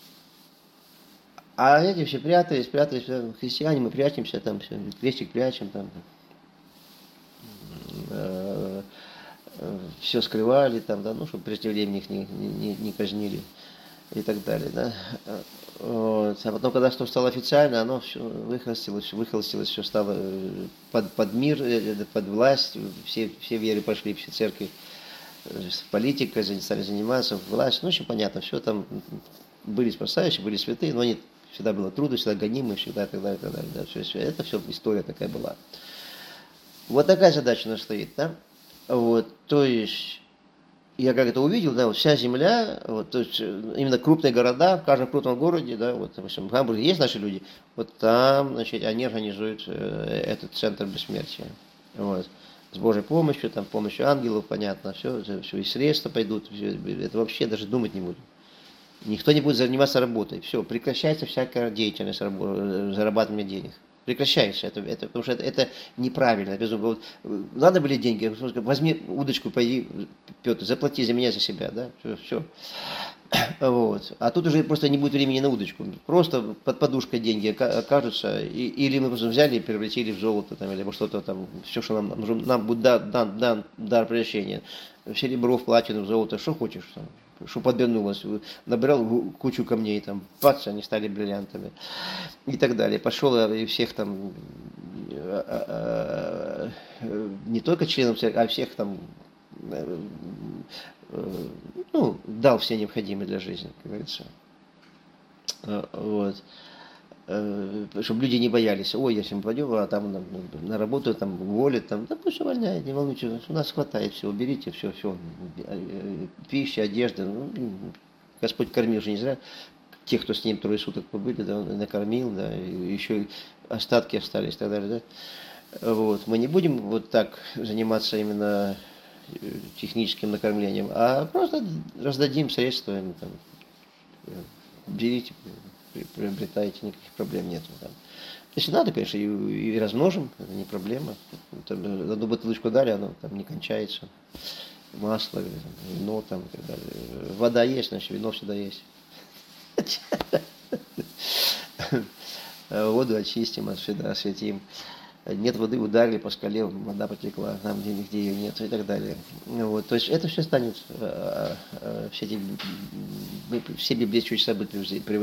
Speaker 1: А эти все прятались, христиане, мы прячемся, там все, крестик прячем, там. Все скрывали, там, да, ну, чтобы прежде времени их не казнили и так далее, да. Вот. А потом, когда что стало официально, оно все выхолостилось, все стало под мир, под власть, все веры пошли, все церкви, политикой стали заниматься, власть, ну, очень понятно, все там были спасающие, были святые, но они всегда было трудно, всегда гонимы, всегда и так далее, да, все, это все история такая была. Вот такая задача у нас стоит, да. Вот, то есть, я как это увидел, да, вот вся земля, вот, то есть, именно крупные города, в каждом крупном городе, да, вот, допустим, в Гамбурге есть наши люди, вот там, значит, они организуют этот центр бессмертия, вот, с Божьей помощью, там, помощью ангелов, понятно, все, и средства пойдут, все, это вообще даже думать не будем. Никто не будет заниматься работой, все, прекращается всякая деятельность, зарабатывание денег. Прекращается это, потому что это неправильно. Вот, надо были деньги, возьми удочку, пойди, Петр, заплати за меня, за себя, да, все. Вот. А тут уже просто не будет времени на удочку. Просто под подушкой деньги окажутся, или мы просто взяли и превратили в золото, там, или что-то там, все, что нам будет дар превращения. В серебро, в платину, в золото, что хочешь. Там. что подвернулось. Набирал кучу камней, там, бац, они стали бриллиантами. И так далее. Пошел и всех там, не только членов церкви, а всех там, ну, дал все необходимые для жизни, как говорится. Вот. Чтобы люди не боялись, ой, я сегодня пойду, а там на работу там уволят, там, да пусть увольняют, не волнуйтесь, у нас хватает всего, берите все, пища, одежда, ну, Господь кормил же не зря тех, кто с ним 3 суток побыли, да, он накормил, да, и еще остатки остались и так далее, да. Вот. Мы не будем вот так заниматься именно техническим накормлением, а просто раздадим средства, там, берите, приобретаете, никаких проблем нет. Там. Если надо, конечно, и размножим, это не проблема. Там, одну бутылочку дали, оно там не кончается. Масло, вино там и так далее. Вода есть, значит, вино всегда есть. Воду очистим, осветим. Нет воды, ударили по скале, вода потекла, там нигде ее нет и так далее. Вот, то есть это все станет, все библейские чудеса будут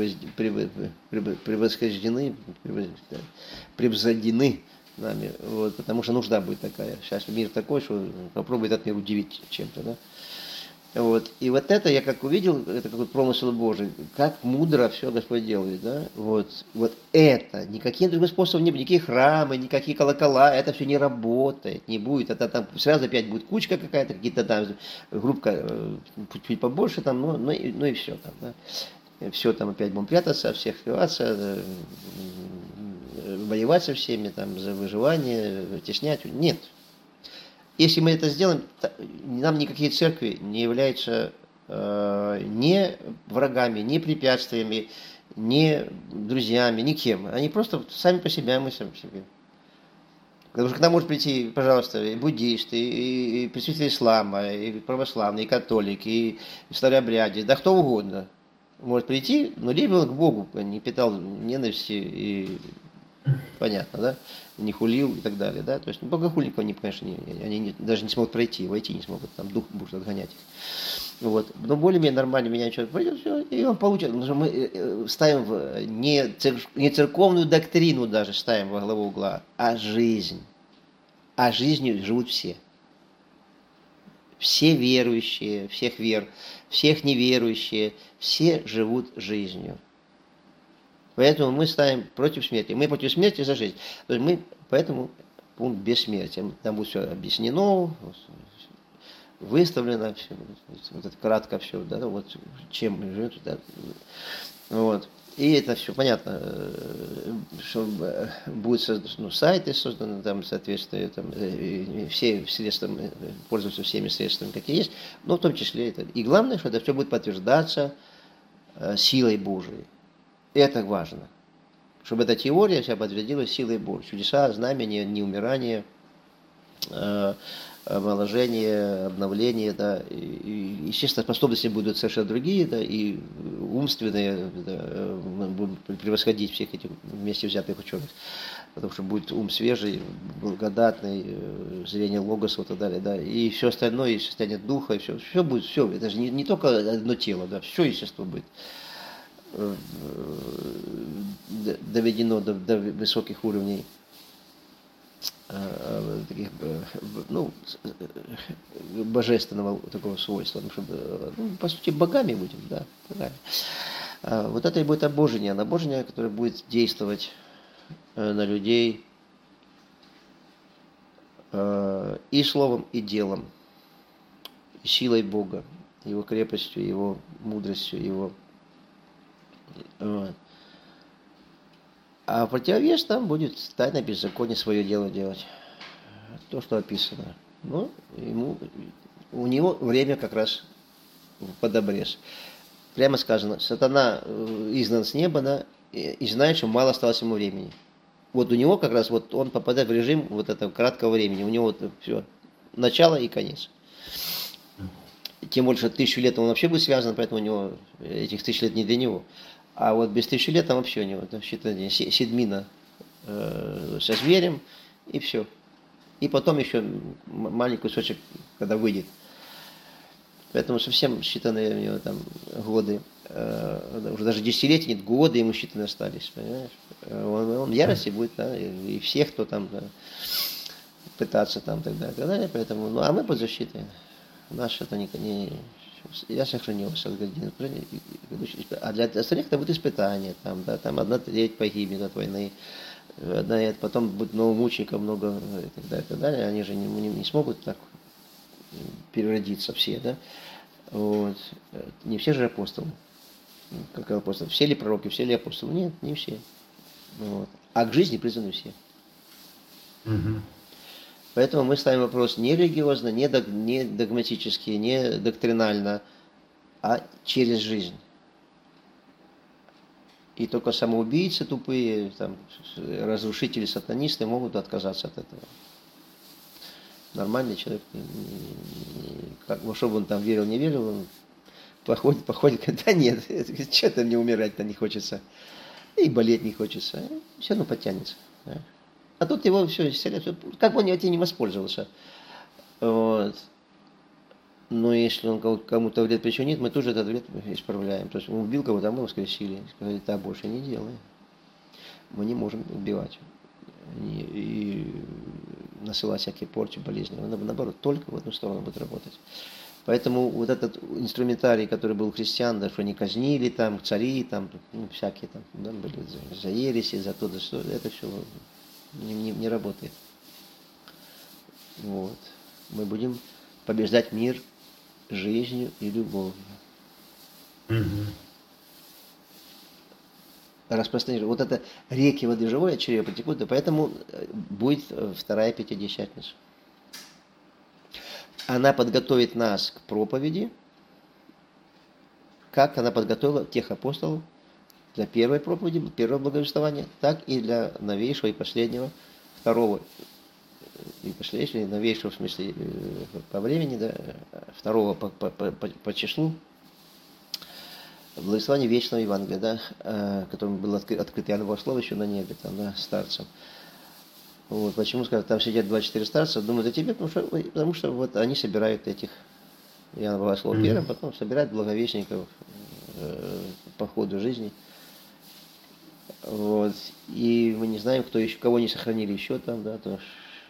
Speaker 1: превзойдены нами, вот, потому что нужда будет такая. Сейчас мир такой, что попробуй этот мир удивить чем-то, да. Вот. И вот это я как увидел, это какой-то промысел Божий, как мудро все Господь делает, да, вот это, никаким другим способом не будет, никакие храмы, никакие колокола, это все не работает, не будет, это там сразу опять будет кучка какая-то, какие-то там, группка чуть побольше там, ну и все там, да, все там опять будем прятаться, всех скрываться, воевать со всеми там за выживание, теснять, нет. Если мы это сделаем, нам никакие церкви не являются ни врагами, ни препятствиями, ни друзьями, никем. Они просто сами по себе, а мы сами по себе. Потому что к нам может прийти, пожалуйста, и буддисты, и представители ислама, и православные, и католики, и старообрядцы, да кто угодно может прийти, но либо к Богу не питал ненависти и понятно, да, не хулил и так далее, да, то есть богохульников они, конечно, они даже не смогут пройти, войти не смогут, там дух будет отгонять их. Вот. Но более-менее нормально меня человек пройдет, все, и он получит, потому что мы ставим не церковную доктрину даже ставим во главу угла, а жизнь. А жизнью живут все. Все верующие, всех вер, всех неверующие, все живут жизнью. Поэтому мы ставим против смерти. Мы против смерти за жизнь. То есть мы, поэтому пункт бессмертия. Там будет все объяснено, выставлено, все, вот это кратко все, да, вот чем мы живем. Да, вот. И это все понятно, что будут сайты созданы, там, соответственно, там, все средства, пользуются всеми средствами, какие есть, но в том числе это. И главное, что это все будет подтверждаться силой Божией. Это важно, чтобы эта теория вся подтвердилась силой Божьей. Чудеса, знамения, неумирание, омоложение, обновление, да, и, естественно, способности будут совершенно другие, да, и умственные, да, будут превосходить всех этих вместе взятых ученых, потому что будет ум свежий, благодатный, зрение логоса и так далее, да, и все остальное, и состояние духа, и все будет, все, это же не только одно тело, да, все естество будет доведено до высоких уровней таких, ну, божественного такого свойства, чтобы, ну, по сути, богами будем, да, богами. Вот это и будет обожение, которое будет действовать на людей и словом, и делом, и силой Бога, Его крепостью, Его мудростью, Его. Вот. А противовес там будет тайно беззаконие свое дело делать. То, что описано. Ну, у него время как раз под обрез. Прямо сказано, сатана изгнан с неба, да, и знает, что мало осталось ему времени. Вот у него как раз вот он попадает в режим вот этого краткого времени. У него вот все, начало и конец. Тем больше 1000 лет он вообще будет связан, поэтому у него этих 1000 лет не для него. А вот без 1000 лет там вообще у него считайте, седмина со зверем, и все. И потом еще маленький кусочек, когда выйдет. Поэтому совсем считанные у него там годы, уже даже десятилетия нет, годы ему считанные остались, понимаешь? Он в ярости будет, да, и всех, кто там, да, пытаться там, так далее, так далее. Поэтому, ну, а мы под защитой. Наш это не я сохранился от градин, а для остальных это будет испытание, там, да, там 1/3 погибнет от войны, потом будет много мучеников, много и так далее, так далее. Они же не смогут так переродиться все, да. Вот. Не все же апостолы. Как апостолы. Все ли пророки, все ли апостолы? Нет, не все. Вот. А к жизни призваны все.
Speaker 2: Угу.
Speaker 1: Поэтому мы ставим вопрос не религиозно, не догматически, не доктринально, а через жизнь. И только самоубийцы тупые, там, разрушители, сатанисты могут отказаться от этого. Нормальный человек, как, чтобы он там верил, не верил, он походит, да нет, что-то мне умирать-то не хочется, и болеть не хочется, все равно подтянется. Да? А тут его все исцеляет, как бы он этим не воспользовался. Вот. Но если он кому-то вред причинит, мы тоже этот вред исправляем. То есть он убил кого-то, а мы воскресили. Сказали, так больше не делаем. Мы не можем убивать и насылать всякие порчи, болезни. Наоборот, только в одну сторону будет работать. Поэтому вот этот инструментарий, который был у христиан, да, что они казнили, там, цари, там, ну, всякие там, да, были за ереси, за то, за что, это все не работает. Вот. Мы будем побеждать мир жизнью и любовью.
Speaker 2: Угу.
Speaker 1: Распространение. Вот это реки воды живой от чрева потекут, и поэтому будет вторая Пятидесятница. Она подготовит нас к проповеди, как она подготовила тех апостолов для первой проповеди, первого благовествования, так и для новейшего и последнего, второго и последнего, новейшего в смысле по времени, да, второго по числу, благословение вечного Евангелия, да, которым было открыто Иоанново слово еще на небе, там, да, старцам. Вот, почему, скажут, там сидят 24 старца, думают о тебе, потому что вот они собирают этих Иоанново слово первым, потом собирают благовестников по ходу жизни. Вот, и мы не знаем, кто еще, кого не сохранили еще там, да, то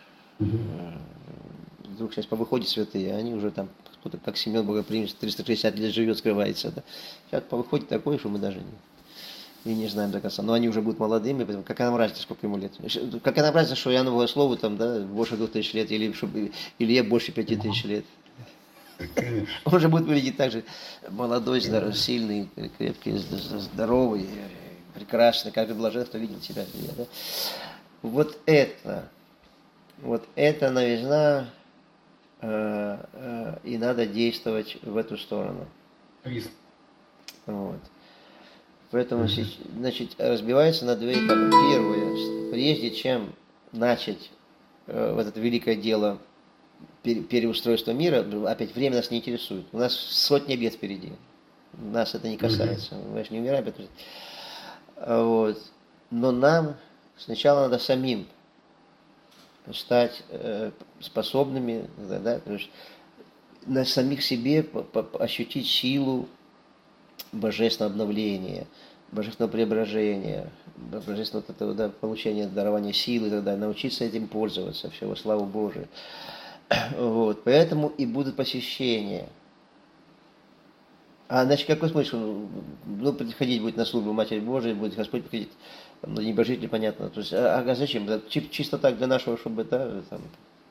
Speaker 1: вдруг сейчас повыходят святые, они уже там, кто-то, как Семен Богоприимец, 360 лет живет, скрывается. Да. Сейчас повыходит такое, что мы даже не знаем до конца. Но они уже будут молодыми, поэтому какая нам разница, сколько ему лет? Какая нам разница, что Иоаннову слову там, да, больше 2000 лет, или я больше 5000 лет. Он же будет выглядеть так же молодой, сильный, крепкий, здоровый, прекрасный, как же блажен, кто видел тебя. Да? Вот это новизна, и надо действовать в эту сторону. Вот. Поэтому, значит, разбивается на две этапы. Первое, прежде чем начать вот это великое дело переустройства мира, опять время нас не интересует. У нас сотни лет впереди. Нас это не касается. Мы же не умираем. Вот. Но нам сначала надо самим стать способными, да, на самих себе ощутить силу божественного обновления, божественного преображения, божественного этого, да, получения, дарования силы и так далее, научиться этим пользоваться, все во славу Божию. Вот, поэтому и будут посещения. А значит, какой смысл? Ну, приходить будет на службу Матери Божией, будет Господь приходить, ну, небожители, понятно. То есть, а зачем? Чисто так для нашего, чтобы, да, там,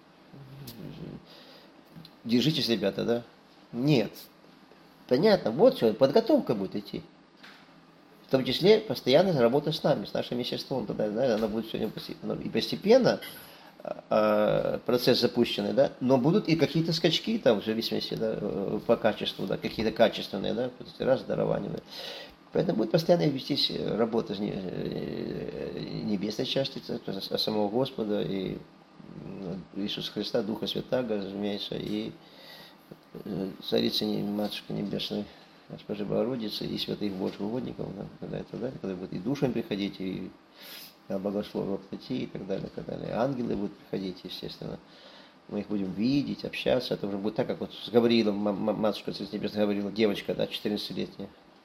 Speaker 1: держитесь, ребята, да? Нет. Понятно, вот что, подготовка будет идти. В том числе постоянная работа с нами, с нашим естеством. Тогда, да, она будет сегодня и постепенно процесс запущенный, да, но будут и какие-то скачки там в зависимости, да, по качеству, да, какие-то качественные, да, раз дарования. Да. Поэтому будет постоянно вестись работа с небесной части, самого Господа и Иисуса Христа, Духа Святаго, разумеется, и Царицы Матушка Небесной, Госпожи Богородицы и святых Божьих угодников, да, когда будут и душами приходить, и богословы воплоти, и так далее, и так далее. Ангелы будут приходить, естественно. Мы их будем видеть, общаться. Это уже будет так, как вот с Гавриилом, матушка Царица Небесная говорила, девочка, да, 14-летняя.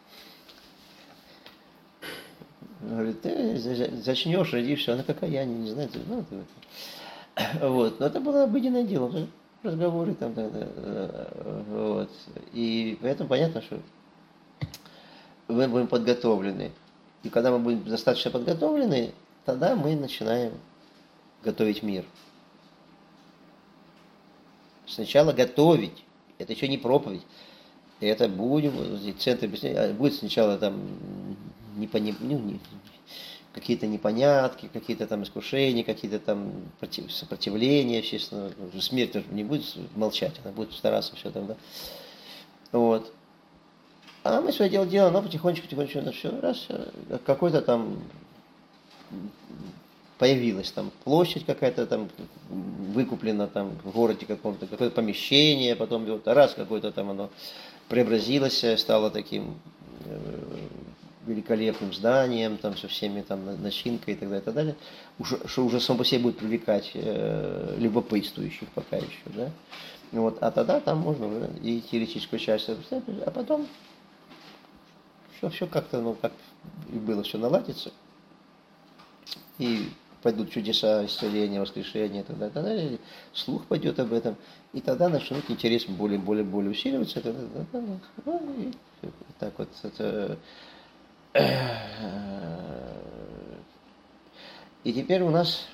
Speaker 1: Говорит, ты зачнешь, родишься, она какая, я не знаю. Ну, вот. Но это было обыденное дело, разговоры там. Вот. И поэтому понятно, что мы будем подготовлены. И когда мы будем достаточно подготовлены, тогда мы начинаем готовить мир. Сначала готовить. Это еще не проповедь. Это будем, центр объяснения, будет сначала там какие-то непонятки, какие-то там искушения, какие-то там сопротивления, естественно. Смерть тоже не будет молчать, она будет стараться все там, да. Вот. А мы свое дело делаем, но потихонечку, это все, раз, какой-то там появилась там площадь какая-то там выкуплена там в городе каком-то, какое-то помещение, потом вот раз какое-то там оно преобразилось, стало таким великолепным зданием, там со всеми там начинкой и так далее, и так далее, что уже само по себе будет привлекать любопытствующих пока еще, да. Вот, а тогда там можно уже и теоретическую часть, а потом все как-то, ну, как и было, все наладится, и пойдут чудеса, исцеления, воскрешения и так далее, слух пойдет об этом, и тогда начнут интерес более усиливаться, и так вот, это... И теперь у нас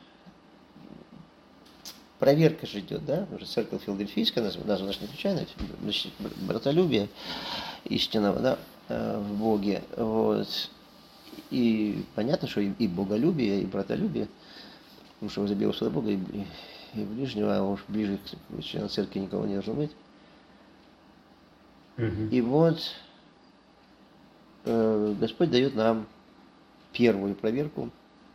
Speaker 1: проверка же идет, да, уже церковь Филадельфийская, названа не случайно, значит, братолюбие истинного, да, в Боге, вот. И понятно, что и боголюбие, и братолюбие, потому что возлюбил Господа Бога и ближнего, а уж ближе к членам церкви никого не должно быть. И вот Господь дает нам первую проверку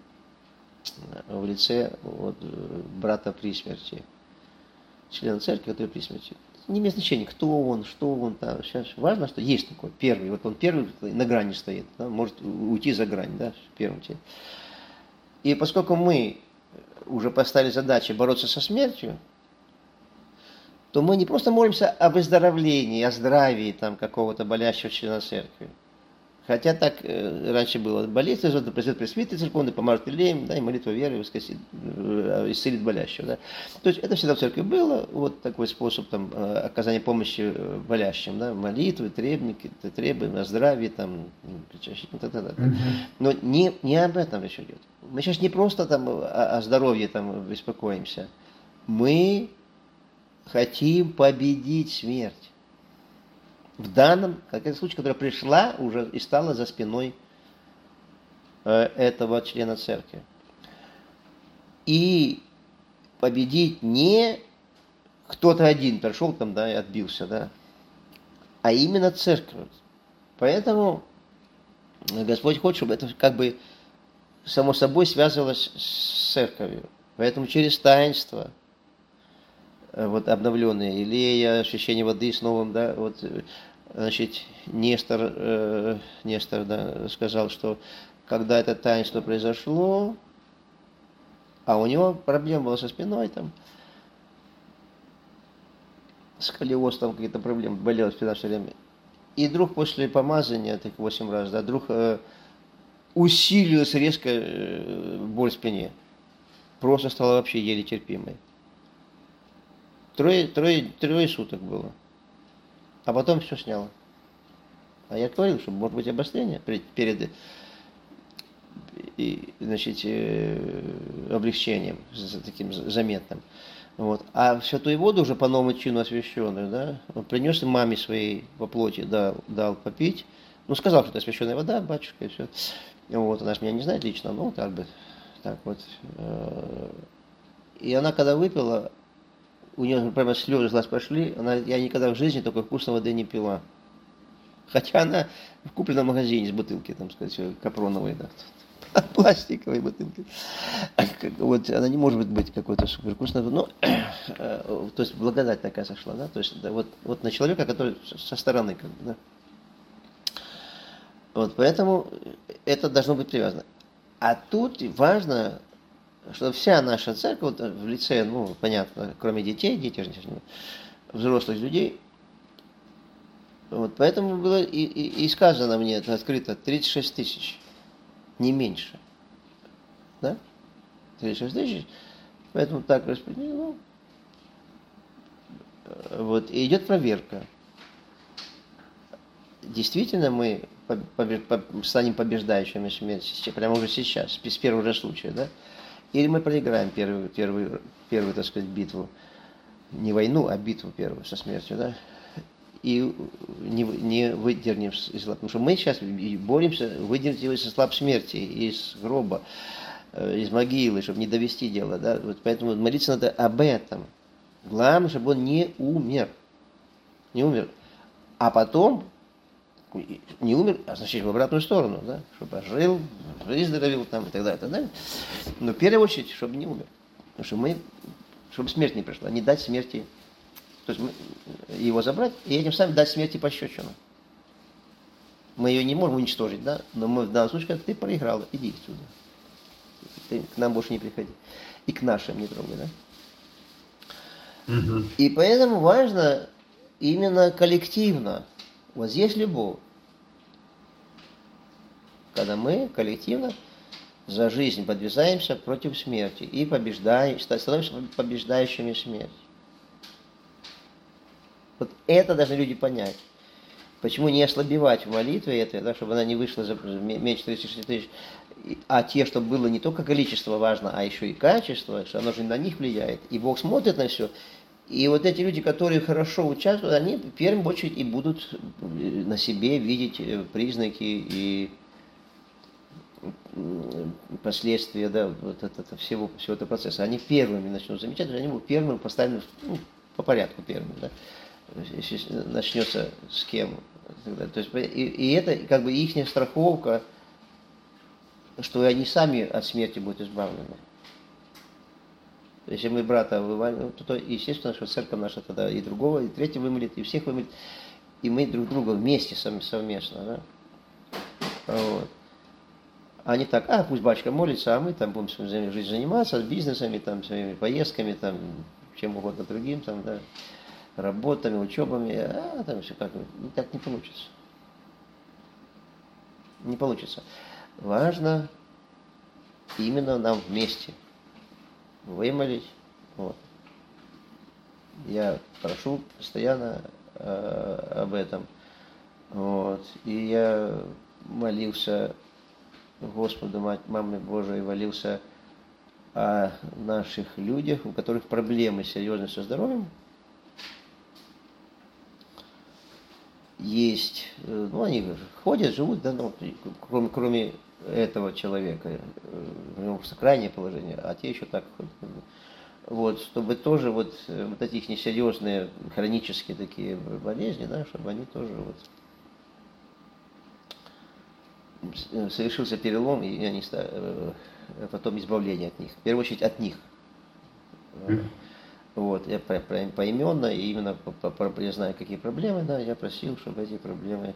Speaker 1: в лице вот, брата при смерти, члена церкви, который при смерти. Не имеет значения, кто он, что он там. Сейчас важно, что есть такой первый. Вот он первый на грани стоит, да, может уйти за грань, да, в первом теле. И поскольку мы уже поставили задачу бороться со смертью, то мы не просто молимся об выздоровлении, о здравии там какого-то болящего члена церкви. Хотя так раньше было. Болезнь да придет пресвитер церковный, поможет елеем, да, и молитва веры исцелит болящего. Да. То есть это всегда в церкви было, вот такой способ там, оказания помощи болящим, да, молитвы, требуем о здравии, там, но не об этом речь идет. Мы сейчас не просто там о здоровье там беспокоимся, мы хотим победить смерть. В данном, как это случай, которая пришла уже и стала за спиной этого члена церкви. И победить не кто-то один пришел там, да, и отбился, да, а именно церковь. Поэтому Господь хочет, чтобы это как бы само собой связывалось с церковью. Поэтому через таинство, вот обновленные, Илея, ощущение воды с новым, да, вот, значит, Нестор, да, сказал, что когда это таинство произошло, а у него проблема была со спиной, там, сколиоз, там какие-то проблемы, болела спина все время. И вдруг после помазания, так 8 раз, да, вдруг усилилась резко боль в спине. Просто стала вообще еле терпимой. Трое суток было. А потом все сняло. А я говорил, что может быть обострение перед значит, облегчением таким заметным. Вот. А святую воду уже по новому чину освященную, да, он принес маме своей по плоти, дал попить. Ну, сказал, что это освященная вода, батюшка, и все. Вот, она же меня не знает лично, ну, как бы, так вот. И она, когда выпила, у нее прямо слезы из глаз пошли, я никогда в жизни такой вкусной воды не пила. Хотя она в купленном магазине из бутылки, там, сказать, капроновой, да, пластиковой бутылки. Вот она не может быть какой-то супер вкусной, но, то есть благодать такая сошла, да, то есть да, вот на человека, который со стороны, как бы, да. Вот, поэтому это должно быть привязано. А тут важно что вся наша церковь вот, в лице, ну, понятно, кроме детей, дети же взрослых людей, вот, поэтому было и сказано мне это открыто 36 тысяч, не меньше, да, 36 тысяч, поэтому так распределено, вот, и идет проверка. Действительно мы станем побеждающими смерти прямо уже сейчас, с первого же случая, да? Или мы проиграем первую, так сказать, битву, не войну, а битву первую со смертью, да? И не выдернем из лап. Потому что мы сейчас боремся выдернуть его из лап смерти, из гроба, из могилы, чтобы не довести дело, да? Вот поэтому молиться надо об этом. Главное, чтобы он не умер. Не умер. А потом не умер, а значит в обратную сторону, да, чтобы жил, выздоровел там и так далее, и так далее. Но в первую очередь, чтобы не умер. Потому что чтобы смерть не пришла, не дать смерти, то есть его забрать и этим самым дать смерти пощечину. Мы ее не можем уничтожить, да, но мы в данном случае, как ты проиграл, иди отсюда. Ты к нам больше не приходи. И к нашим не трогай, да. Угу. И поэтому важно именно коллективно. Вот здесь любовь. Когда мы коллективно за жизнь подвязаемся против смерти и становимся побеждающими смерть. Вот это должны люди понять. Почему не ослабевать в молитве этой, да, чтобы она не вышла за меньше 36 тысяч, а те, чтобы было не только количество важно, а еще и качество, что оно же на них влияет. И Бог смотрит на все. И вот эти люди, которые хорошо участвуют, они в первую очередь и будут на себе видеть признаки и последствия, да, вот это, всего этого процесса. Они первыми начнут замечать, они будут первыми поставлены, ну, по порядку первыми, да, если начнется с кем. То есть, и это как бы их страховка, что они сами от смерти будут избавлены. Если мы брата вываливаем, то естественно, что церковь наша тогда и другого, и третьего вымолит, и всех вымолит, и мы друг друга вместе совместно, да. Вот. А не так, пусть батюшка молится, а мы там будем своей жизнью заниматься, бизнесами, там, своими поездками, там, чем угодно другим, там, да, работами, учебами, там все как, так не получится. Не получится. Важно именно нам вместе вымолить. Вот. Я прошу постоянно об этом. Вот. И я молился Господу, Маме Божией, молился о наших людях, у которых проблемы серьезные со здоровьем. Есть, ну, они ходят, живут, да, ну, кроме этого человека, у него просто крайнее положение, а те еще так ходят. Вот, чтобы тоже вот таких несерьезные хронические такие болезни, да, чтобы они тоже вот совершился перелом, и они потом избавление от них. В первую очередь от них. Вот, я поименно, и именно я знаю, какие проблемы, да, я просил, чтобы эти проблемы,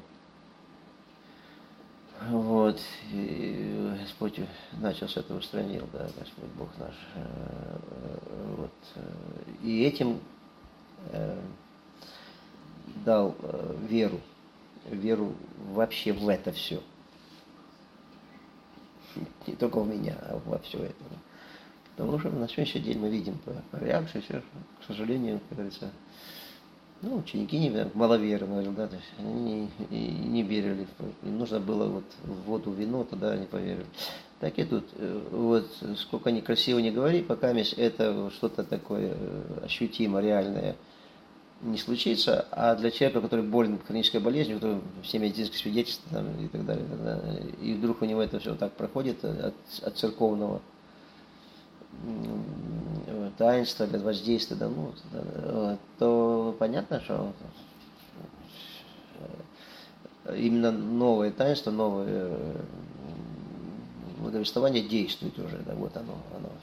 Speaker 1: вот, и Господь начал с этого устранил, да, Господь Бог наш, вот, и этим дал веру вообще в это все, не только в меня, а во все это. Потому что на сегодняшний день мы видим по реакции, все, к сожалению, как говорится, ну, ученики маловеры, наверное, да, то есть они не верили, им нужно было вот в воду, вино, тогда они поверили. Так и тут, вот сколько они красиво не говори, пока это что-то такое ощутимо, реальное не случится, а для человека, который болен хронической болезнью, у которого все медицинские свидетельства там, и так далее, и вдруг у него это все так проходит от церковного таинства, без воздействия, да, ну, то понятно, что именно новое таинство, новое благовествование действует уже, да, вот оно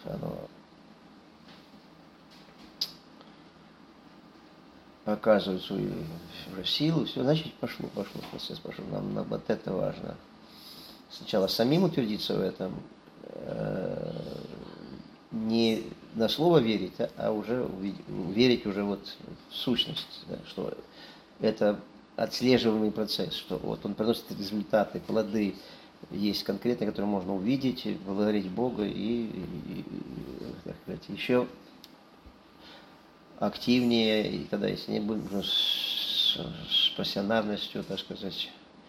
Speaker 1: оказывает свою уже силу, все, значит, пошло, процесс пошел, нам вот это важно. Сначала самим утвердиться в этом, не на слово верить, а уже верить уже вот в сущность, да, что это отслеживаемый процесс, что вот он приносит результаты, плоды, есть конкретные, которые можно увидеть, благодарить Бога и так сказать, еще активнее, и когда если не будем уже с пассионарностью, так сказать,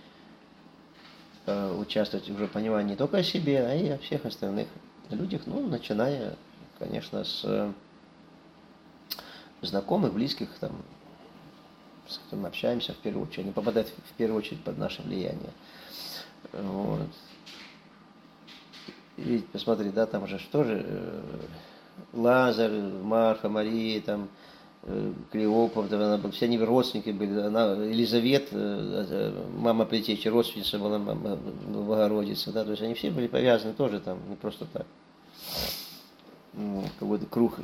Speaker 1: участвовать уже в понимании не только о себе, а и о всех остальных людях, ну, начиная, конечно, с знакомых, близких, там, с которыми общаемся в первую очередь, они попадают в первую очередь под наше влияние. Вот. И посмотри, да, там же что же, Лазарь, Марфа, Мария, там, Клеопа, все они родственники были. Она, Елизавета, мама Предтечи, родственница была, мама Богородица, да, то есть они все были повязаны тоже там, не просто так. Какой-то круг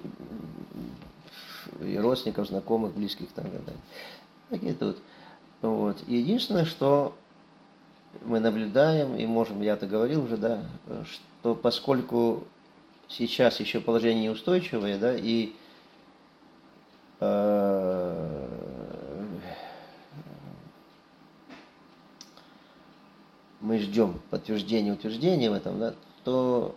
Speaker 1: и родственников, знакомых, близких там, да. Такие тут. Вот. Единственное, что мы наблюдаем, и можем, я-то говорил уже, да, что поскольку сейчас еще положение неустойчивое, да, и мы ждем подтверждения, утверждения в этом, да, то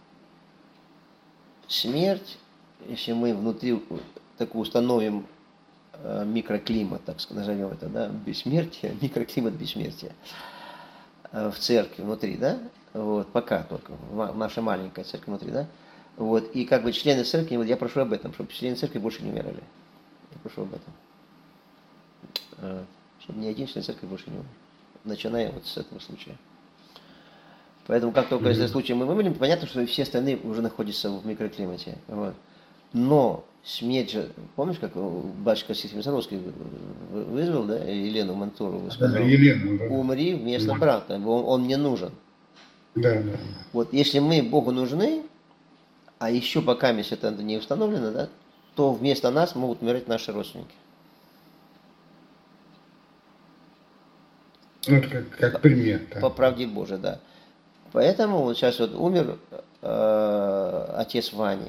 Speaker 1: смерть, если мы внутри такую установим микроклимат, так сказать, назовем это, да, бессмертие, микроклимат бессмертия в церкви внутри, да, вот, пока только, наша маленькая церковь внутри, да, вот, и как бы члены церкви, вот я прошу об этом, чтобы члены церкви больше не умирали. Я прошу об этом. Чтобы ни один член церкви больше не умер. Начиная вот с этого случая. Поэтому как только этот случай мы вымерим, понятно, что все остальные уже находятся в микроклимате. Вот. Но смерть же, помнишь, как батюшка Сихимсаровский вызвал, да, Елену Мантурову, сказал,
Speaker 2: Елену, да.
Speaker 1: умри вместо брата, он мне нужен.
Speaker 2: Да.
Speaker 1: Вот если мы Богу нужны, а еще пока это не установлено, да, то вместо нас могут умирать наши родственники.
Speaker 2: Ну, это как пример.
Speaker 1: По правде Божией, да. Поэтому вот сейчас вот умер отец Вани.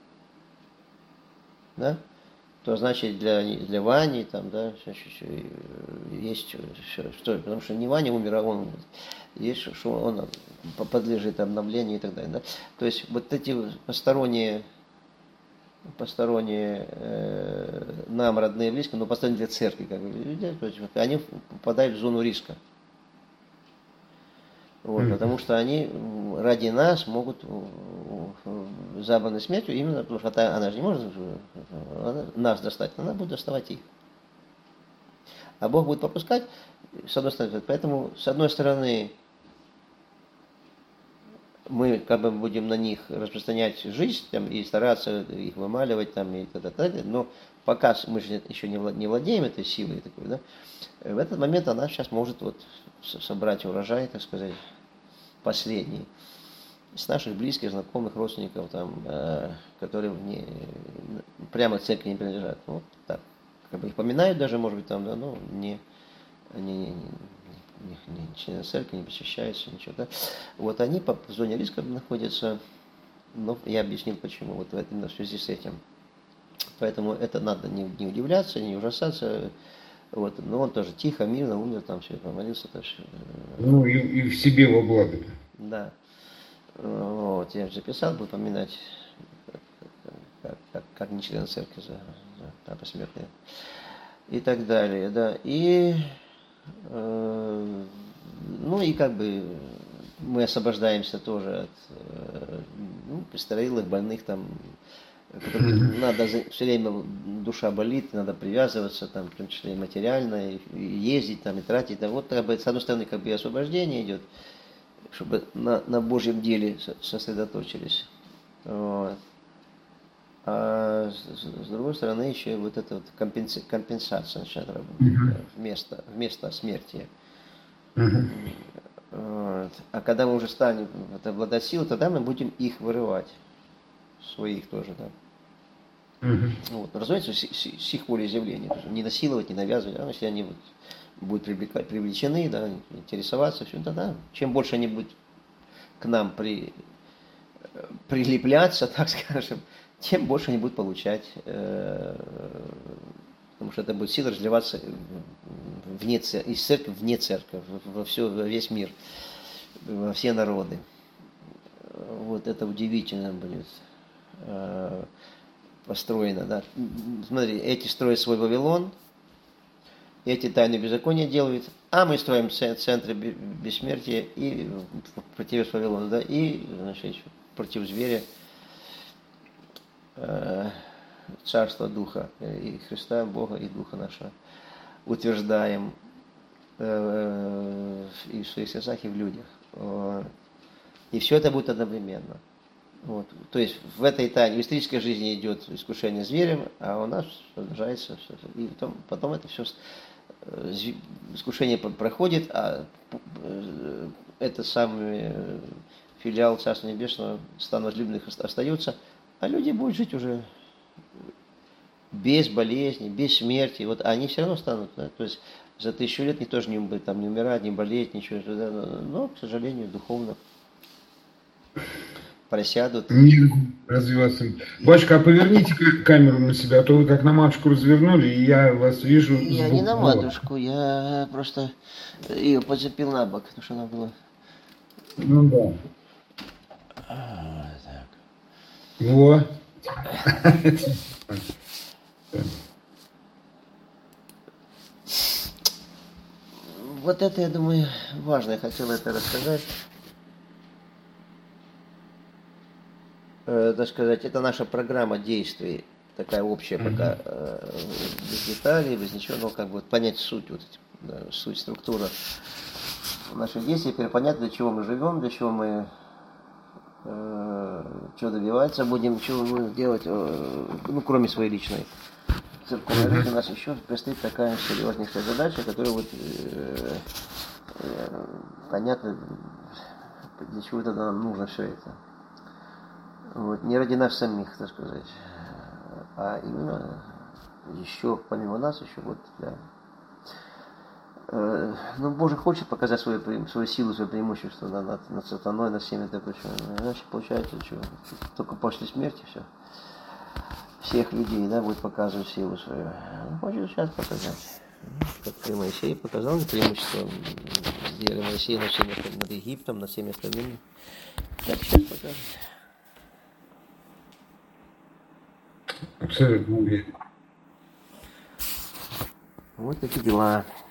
Speaker 1: Да? То значит для Вани там, да, есть что, потому что не Ваня умер, а он есть, что он подлежит обновлению и так далее. Да? То есть вот эти посторонние нам родные, близкие, но посторонние для церкви, как бы, люди, они попадают в зону риска. Вот, потому что они ради нас могут забраны смертью, именно потому что она же не может нас достать, она будет доставать их. А Бог будет попускать, с одной стороны, поэтому, с одной стороны, мы как бы будем на них распространять жизнь там, и стараться их вымаливать там, и т.д. Но пока мы же еще не владеем этой силой такой, да, в этот момент она сейчас может вот собрать урожай, так сказать, последний с наших близких, знакомых, родственников, там, которые прямо к церкви не принадлежат. Вот так. Как бы их поминают даже, может быть, там, да, но не члены церкви, не посещаются, ничего, да. Вот они в зоне риска находятся, но я объяснил почему, вот именно в связи с этим. Поэтому это надо не удивляться, не ужасаться. Вот, но он тоже тихо, мирно умер, там все, помолился. Тоже.
Speaker 2: Ну и в себе во благо.
Speaker 1: Да. Вот, я записал, буду поминать, как не член церкви за посмертные. И так далее, да. И ну и как бы мы освобождаемся тоже от престарелых, больных там, надо все время, душа болит, надо привязываться, там, в том числе и материально, и ездить, там, и тратить. Вот как бы, с одной стороны, как бы и освобождение идет, чтобы на Божьем деле сосредоточились. Вот. А с другой стороны, еще вот эта вот компенсация начинает работать вместо смерти. Вот. А когда мы уже станем обладать силой, тогда мы будем их вырывать. Своих тоже, да. Вот. Но, разумеется, с их волеизъявления. Не насиловать, не навязывать. А если они будут привлечены, да, интересоваться, все, да. Чем больше они будут к нам прилепляться, так скажем, тем больше они будут получать, потому что это будет сила разливаться из церкви вне церкви, во весь мир, во все народы. Вот это удивительно будет построено. Да. Смотри, эти строят свой Вавилон, эти тайны беззакония делают, а мы строим центры бессмертия и против Вавилона, да, и, значит, против зверя, царства Духа и Христа, Бога и Духа нашего утверждаем и в своих сердцах, и в людях. И все это будет одновременно. Вот. То есть в этой тайне, в исторической жизни идет искушение зверем, а у нас продолжается все. И потом это все искушение проходит, а это самый филиал Царства Небесного, стан возлюбленных остается, а люди будут жить уже без болезней, без смерти. Вот они все равно станут, да? То есть за 1000 лет никто же не умирать, не болеть, ничего, но, к сожалению, духовно просядут.
Speaker 2: Не развиваться. Батюшка, а поверните камеру на себя, а то вы как на матушку развернули, и я вас вижу сбоку.
Speaker 1: Я не на матушку, я просто ее подцепил на бок, потому что она была...
Speaker 2: Ну да.
Speaker 1: Так.
Speaker 2: Во.
Speaker 1: Вот это, я думаю, важно, я хотел это рассказать. Так сказать, это наша программа действий, такая общая пока, без деталей, без ничего, но как бы понять суть, вот, суть, структура наших действий, понять, для чего мы живем, для чего мы, чего добиваться будем, чего мы будем делать, ну, кроме своей личной церковной жизни, у нас еще предстоит такая серьезнейшая задача, которая вот понятно, для чего это нам нужно все это. Вот, не ради нас самих, так сказать, а именно еще, помимо нас, еще вот для... ну, Боже хочет показать свою силу, свое преимущество над сатаной, над всеми это прочим. Иначе получается, что только после смерти все. Всех людей, да, будет показывать силу свою. Он хочет сейчас показать. Как при Моисее показал преимущество, сделали Моисея над Египтом, над всеми остальными. Так сейчас покажет.
Speaker 2: Абсолютно уверен.
Speaker 1: Вот такие дела.